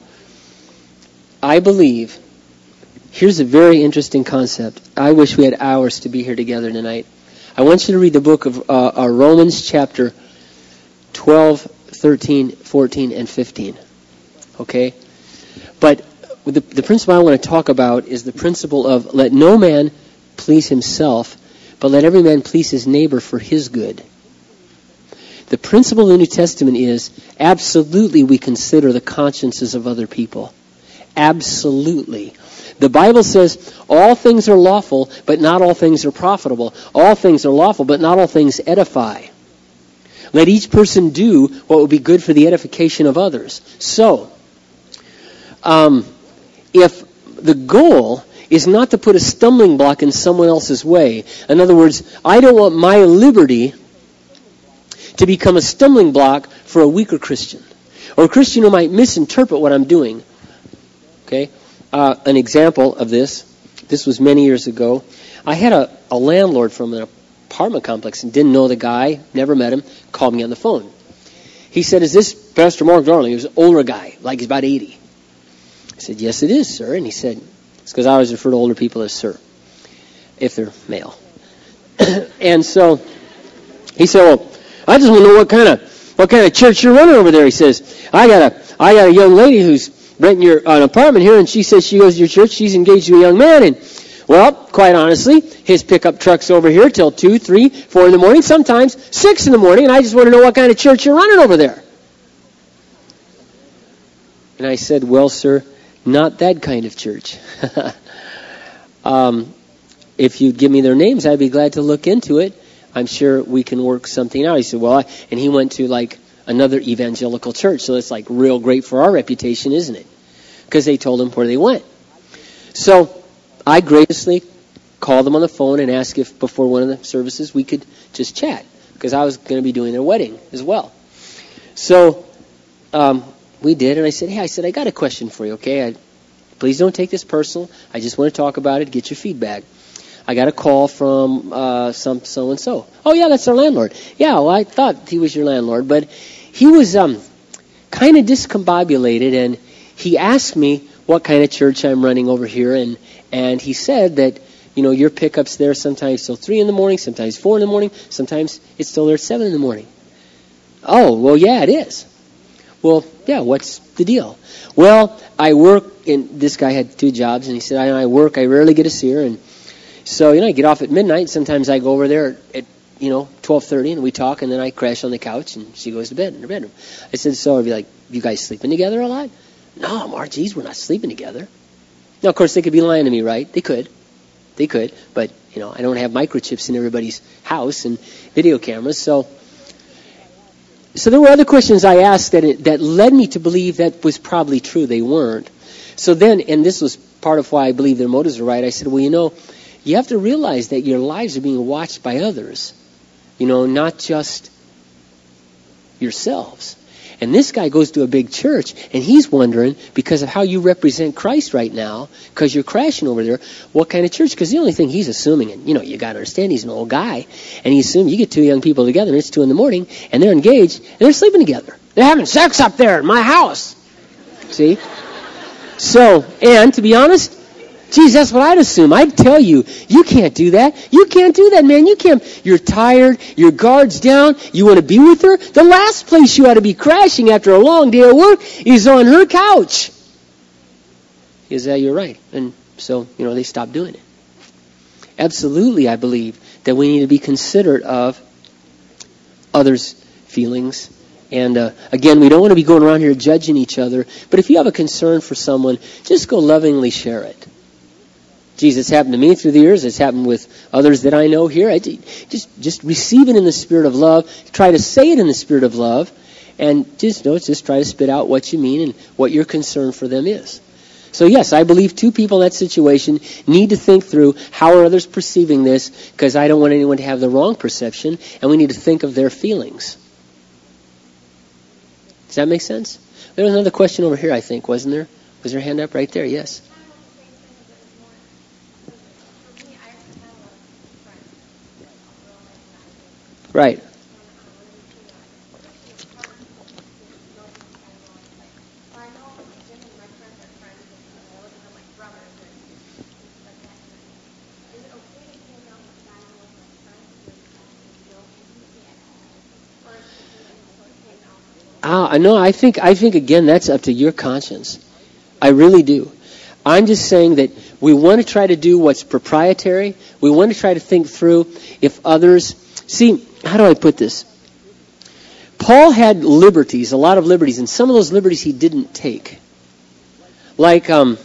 I believe, here's a very interesting concept. I wish we had hours to be here together tonight. I want you to read the book of Romans chapter 12, 13, 14, and 15. Okay? But the principle I want to talk about is the principle of let no man please himself, but let every man please his neighbor for his good. The principle of the New Testament is absolutely we consider the consciences of other people. Absolutely. The Bible says all things are lawful, but not all things are profitable. All things are lawful, but not all things edify. Let each person do what will be good for the edification of others. So, if the goal is not to put a stumbling block in someone else's way, in other words, I don't want my liberty to become a stumbling block for a weaker Christian, or a Christian who might misinterpret what I'm doing. Okay? An example of this was many years ago. I had a landlord from an apartment complex and didn't know the guy, never met him, called me on the phone. He said, is this Pastor Mark Darling? He was an older guy, like he's about 80. I said, yes, it is, sir. And he said, it's because I always refer to older people as sir, if they're male. And so he said, well, I just want to know what kind of church you're running over there. He says, I got a young lady who's renting an apartment here, and she says she goes to your church. She's engaged to a young man, and well, quite honestly, his pickup truck's over here till 2, 3, 4 in the morning, sometimes 6 in the morning, and I just want to know what kind of church you're running over there. And I said, well, sir, not that kind of church. If you'd give me their names, I'd be glad to look into it. I'm sure we can work something out. He said, well, and he went to like another evangelical church, so it's like real great for our reputation, isn't it? Because they told him where they went. So I graciously called them on the phone and asked if before one of the services we could just chat, because I was going to be doing their wedding as well. So we did, and I said, I got a question for you, okay? Please don't take this personal. I just want to talk about it, get your feedback. I got a call from some so-and-so. Oh, yeah, that's our landlord. Yeah, well, I thought he was your landlord, but he was kind of discombobulated, and he asked me what kind of church I'm running over here, and he said that, your pickup's there sometimes till 3 in the morning, sometimes 4 in the morning, sometimes it's still there at 7 in the morning. Oh, well, yeah, it is. Well, yeah, what's the deal? Well, I work, and this guy had 2 jobs, and he said, I work, I rarely get to see her, and so, I get off at midnight. Sometimes I go over there at 12:30, and we talk, and then I crash on the couch, and she goes to bed in her bedroom. I said, so I'd be like, you guys sleeping together a lot? No, Mark, geez, we're not sleeping together. Now, of course, they could be lying to me, right? They could, but, I don't have microchips in everybody's house and video cameras, so there were other questions I asked that led me to believe that was probably true. They weren't. So then, and this was part of why I believe their motives were right, I said, well, you have to realize that your lives are being watched by others, not just yourselves. And this guy goes to a big church, and he's wondering, because of how you represent Christ right now, because you're crashing over there, what kind of church? Because the only thing he's assuming, and you got to understand, he's an old guy, and he assumes you get 2 young people together, and it's 2 a.m, and they're engaged, and they're sleeping together. They're having sex up there in my house. See? So, and to be honest, geez, that's what I'd assume. I'd tell you, you can't do that. You can't do that, man. You can't. You're tired. Your guard's down. You want to be with her? The last place you ought to be crashing after a long day of work is on her couch. Is that you're right? And so, they stopped doing it. Absolutely, I believe that we need to be considerate of others' feelings. And again, we don't want to be going around here judging each other. But if you have a concern for someone, just go lovingly share it. Geez, it's happened to me through the years. It's happened with others that I know here. Just receive it in the spirit of love. Try to say it in the spirit of love. And just try to spit out what you mean and what your concern for them is. So yes, I believe 2 people in that situation need to think through how are others perceiving this, because I don't want anyone to have the wrong perception, and we need to think of their feelings. Does that make sense? There was another question over here, I think, wasn't there? Was there a hand up right there? Yes. Right. No, I think again, that's up to your conscience. I really do. I'm just saying that we want to try to do what's proprietary. We want to try to think through if others... See, how do I put this? Paul had liberties, a lot of liberties, and some of those liberties he didn't take. Well,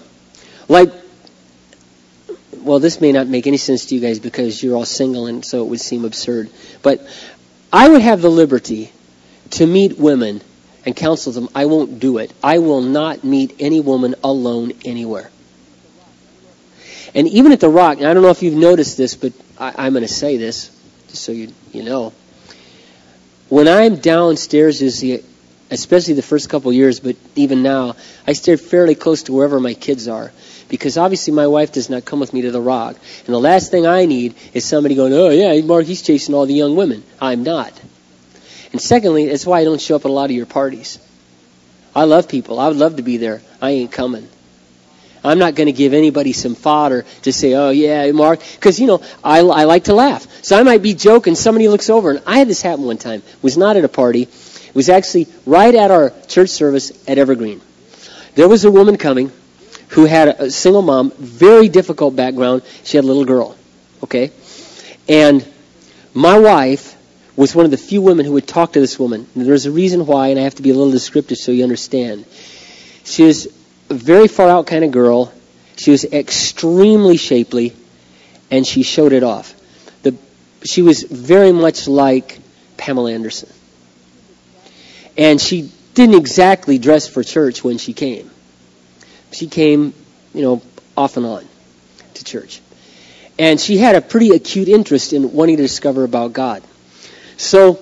this may not make any sense to you guys because you're all single, and so it would seem absurd. But I would have the liberty to meet women and counsel them. I won't do it. I will not meet any woman alone anywhere. And even at the Rock, and I don't know if you've noticed this, but I'm going to say this, just so you know. When I'm downstairs, especially the first couple years, but even now, I stay fairly close to wherever my kids are. Because obviously my wife does not come with me to the Rock. And the last thing I need is somebody going, oh yeah, Mark, he's chasing all the young women. I'm not. And secondly, that's why I don't show up at a lot of your parties. I love people. I would love to be there. I ain't coming. I'm not going to give anybody some fodder to say, oh, yeah, Mark, because, I like to laugh. So I might be joking. Somebody looks over, and I had this happen one time. It was not at a party. It was actually right at our church service at Evergreen. There was a woman coming who had a single mom, very difficult background. She had a little girl, okay? And my wife was one of the few women who would talk to this woman. And there's a reason why, and I have to be a little descriptive so you understand. She was a very far out kind of girl. She was extremely shapely, and she showed it off. She was very much like Pamela Anderson. And she didn't exactly dress for church when she came. She came, off and on to church. And she had a pretty acute interest in wanting to discover about God. So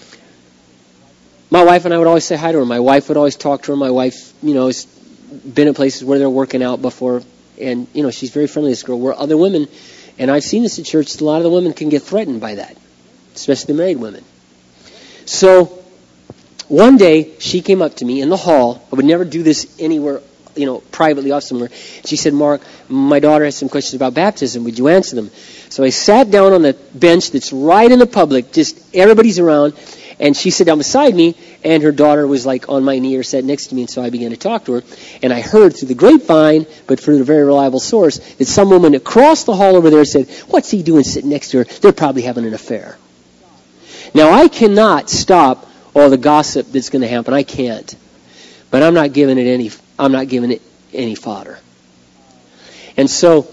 my wife and I would always say hi to her. My wife would always talk to her. My wife, has been at places where they're working out before. And, she's very friendly, this girl. Where other women, and I've seen this at church, a lot of the women can get threatened by that, especially the married women. So one day she came up to me in the hall. I would never do this anywhere, privately off somewhere. She said, Mark, my daughter has some questions about baptism. Would you answer them? So I sat down on the bench that's right in the public, just everybody's around, and she sat down beside me, and her daughter was like on my knee or sat next to me, and so I began to talk to her. And I heard through the grapevine, but through a very reliable source, that some woman across the hall over there said, "What's he doing sitting next to her? They're probably having an affair." Now, I cannot stop all the gossip that's going to happen. I can't. But I'm not giving it any fodder. And so,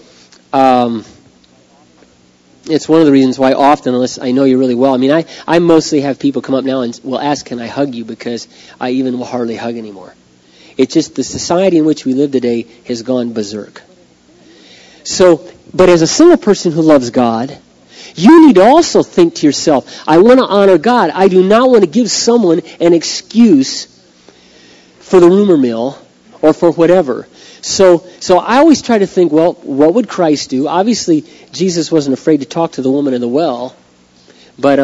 it's one of the reasons why often, unless I know you really well, I mean, I mostly have people come up now and will ask, "Can I hug you?" because I even will hardly hug anymore. It's just the society in which we live today has gone berserk. So, but as a single person who loves God, you need to also think to yourself, I want to honor God. I do not want to give someone an excuse for the rumor mill or for whatever. So I always try to think, well, what would Christ do? Obviously, Jesus wasn't afraid to talk to the woman in the well. But,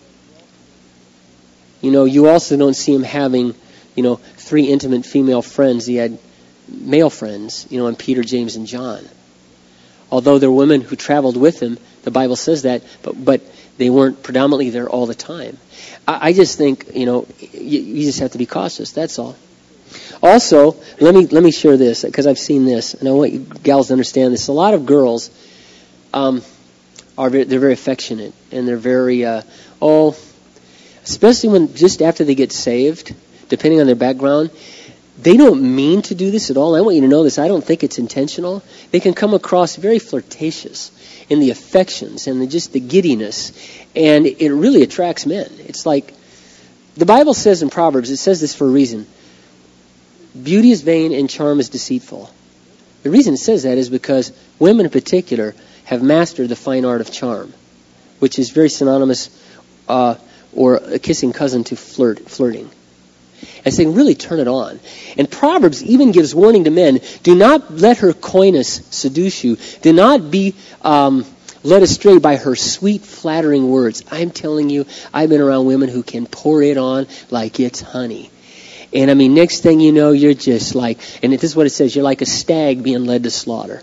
you also don't see him having, 3 intimate female friends. He had male friends, and Peter, James, and John. Although there were women who traveled with him, the Bible says that, but they weren't predominantly there all the time. I just think, you just have to be cautious. That's all. Also, let me share this, because I've seen this, and I want you gals to understand this. A lot of girls they're very affectionate, and they're very especially when just after they get saved, depending on their background, they don't mean to do this at all. I want you to know this. I don't think it's intentional. They can come across very flirtatious in the affections and just the giddiness, and it really attracts men. It's like the Bible says in Proverbs, it says this for a reason. Beauty is vain and charm is deceitful. The reason it says that is because women in particular have mastered the fine art of charm, which is very synonymous or a kissing cousin to flirting. And saying, really turn it on. And Proverbs even gives warning to men, do not let her coyness seduce you. Do not be led astray by her sweet, flattering words. I'm telling you, I've been around women who can pour it on like it's honey. And I mean, next thing you know, you're just like, and this is what it says, you're like a stag being led to slaughter.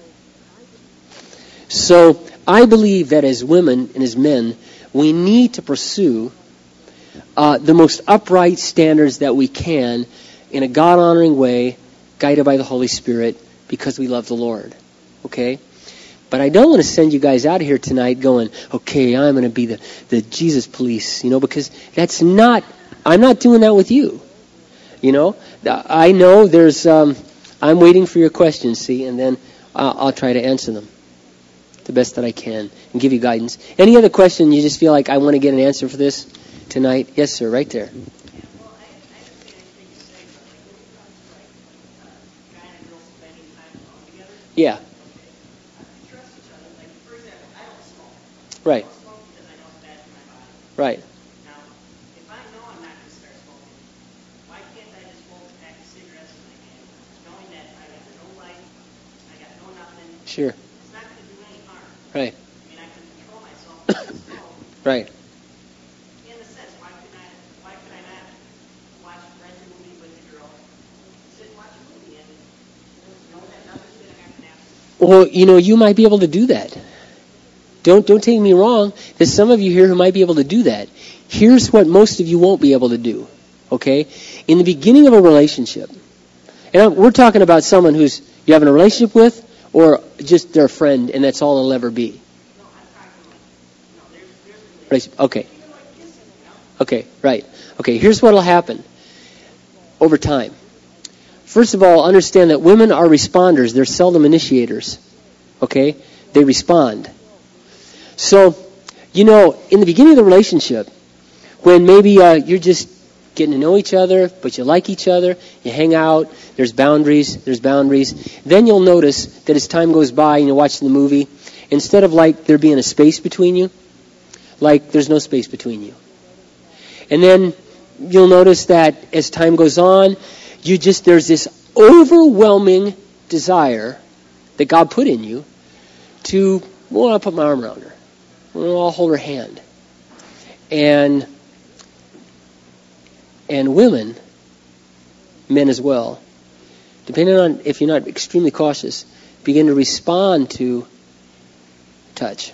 So I believe that as women and as men, we need to pursue the most upright standards that we can in a God-honoring way, guided by the Holy Spirit, because we love the Lord. Okay? But I don't want to send you guys out of here tonight going, okay, I'm going to be the Jesus police, because that's not, I'm not doing that with you. I know there's, I'm waiting for your questions, see, and then I'll try to answer them the best that I can and give you guidance. Any other question you just feel like I want to get an answer for this tonight? Yes, sir, right there. Yeah. Right. Right. Now, if I know I'm not going to start smoking, why can't I just smoke a pack of cigarettes in my hand, knowing that I got no light, I got no nothing? Sure. It's not going to do any harm. Right. I mean, I can control myself with the smoke. Right. In a sense, why could I not rent a movie with the girl, sit and watch a movie, and know that nothing's going to happen? Well, you might be able to do that. Don't take me wrong. There's some of you here who might be able to do that. Here's what most of you won't be able to do. Okay? In the beginning of a relationship, and we're talking about someone who's you having a relationship with, or just their friend, and that's all it'll ever be. No, I'm talking like, there's Okay. Okay, right. Okay, here's what will happen over time. First of all, understand that women are responders. They're seldom initiators. Okay? They respond. So, in the beginning of the relationship, when maybe you're just getting to know each other, but you like each other, you hang out, there's boundaries, then you'll notice that as time goes by and you're watching the movie, instead of like there being a space between you, like there's no space between you. And then you'll notice that as time goes on, there's this overwhelming desire that God put in you to, well, I'll put my arm around her. Well, I'll hold her hand. And women, men as well, depending on if you're not extremely cautious, begin to respond to touch.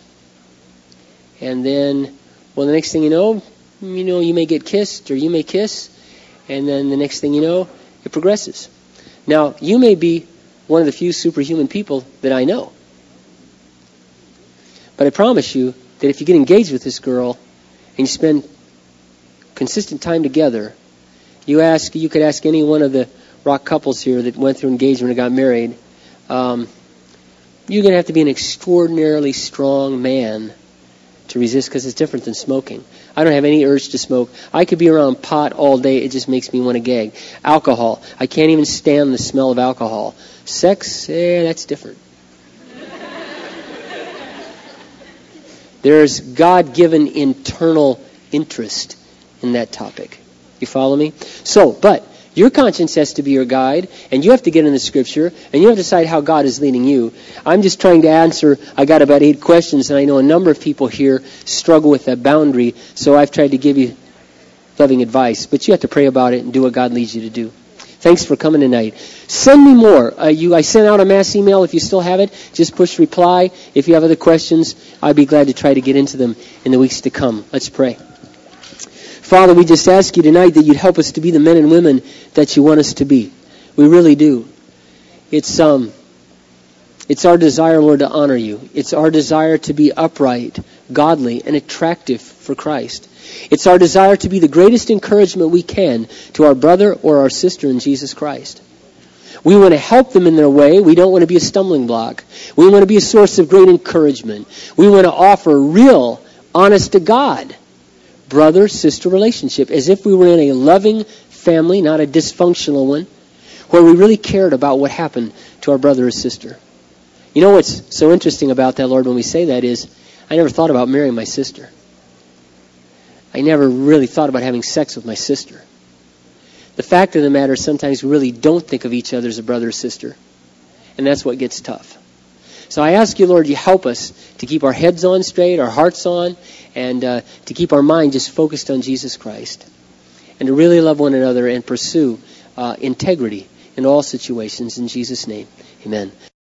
And then, well, the next thing you know, you may get kissed or you may kiss, and then the next thing you know, it progresses. Now, you may be one of the few superhuman people that I know. But I promise you that if you get engaged with this girl and you spend consistent time together, you could ask any one of the rock couples here that went through engagement and got married, you're going to have to be an extraordinarily strong man to resist, because it's different than smoking. I don't have any urge to smoke. I could be around pot all day. It just makes me want to gag. Alcohol. I can't even stand the smell of alcohol. Sex, that's different. There's God-given internal interest in that topic. You follow me? So, but your conscience has to be your guide, and you have to get in the Scripture, and you have to decide how God is leading you. I'm just trying to answer. I got about 8 questions, and I know a number of people here struggle with that boundary, so I've tried to give you loving advice. But you have to pray about it and do what God leads you to do. Thanks for coming tonight. Send me more. I sent out a mass email. If you still have it, just push reply. If you have other questions, I'd be glad to try to get into them in the weeks to come. Let's pray. Father, we just ask you tonight that you'd help us to be the men and women that you want us to be. We really do. It's our desire, Lord, to honor you. It's our desire to be upright, godly, and attractive for Christ. It's our desire to be the greatest encouragement we can to our brother or our sister in Jesus Christ. We want to help them in their way. We don't want to be a stumbling block. We want to be a source of great encouragement. We want to offer real, honest to God brother-sister relationship, as if we were in a loving family, not a dysfunctional one, where we really cared about what happened to our brother or sister. You know what's so interesting about that, Lord, when we say that is, I never thought about marrying my sister. I never really thought about having sex with my sister. The fact of the matter is sometimes we really don't think of each other as a brother or sister, and that's what gets tough. So I ask you, Lord, you help us to keep our heads on straight, our hearts on, and to keep our mind just focused on Jesus Christ, and to really love one another and pursue integrity in all situations. In Jesus' name, amen.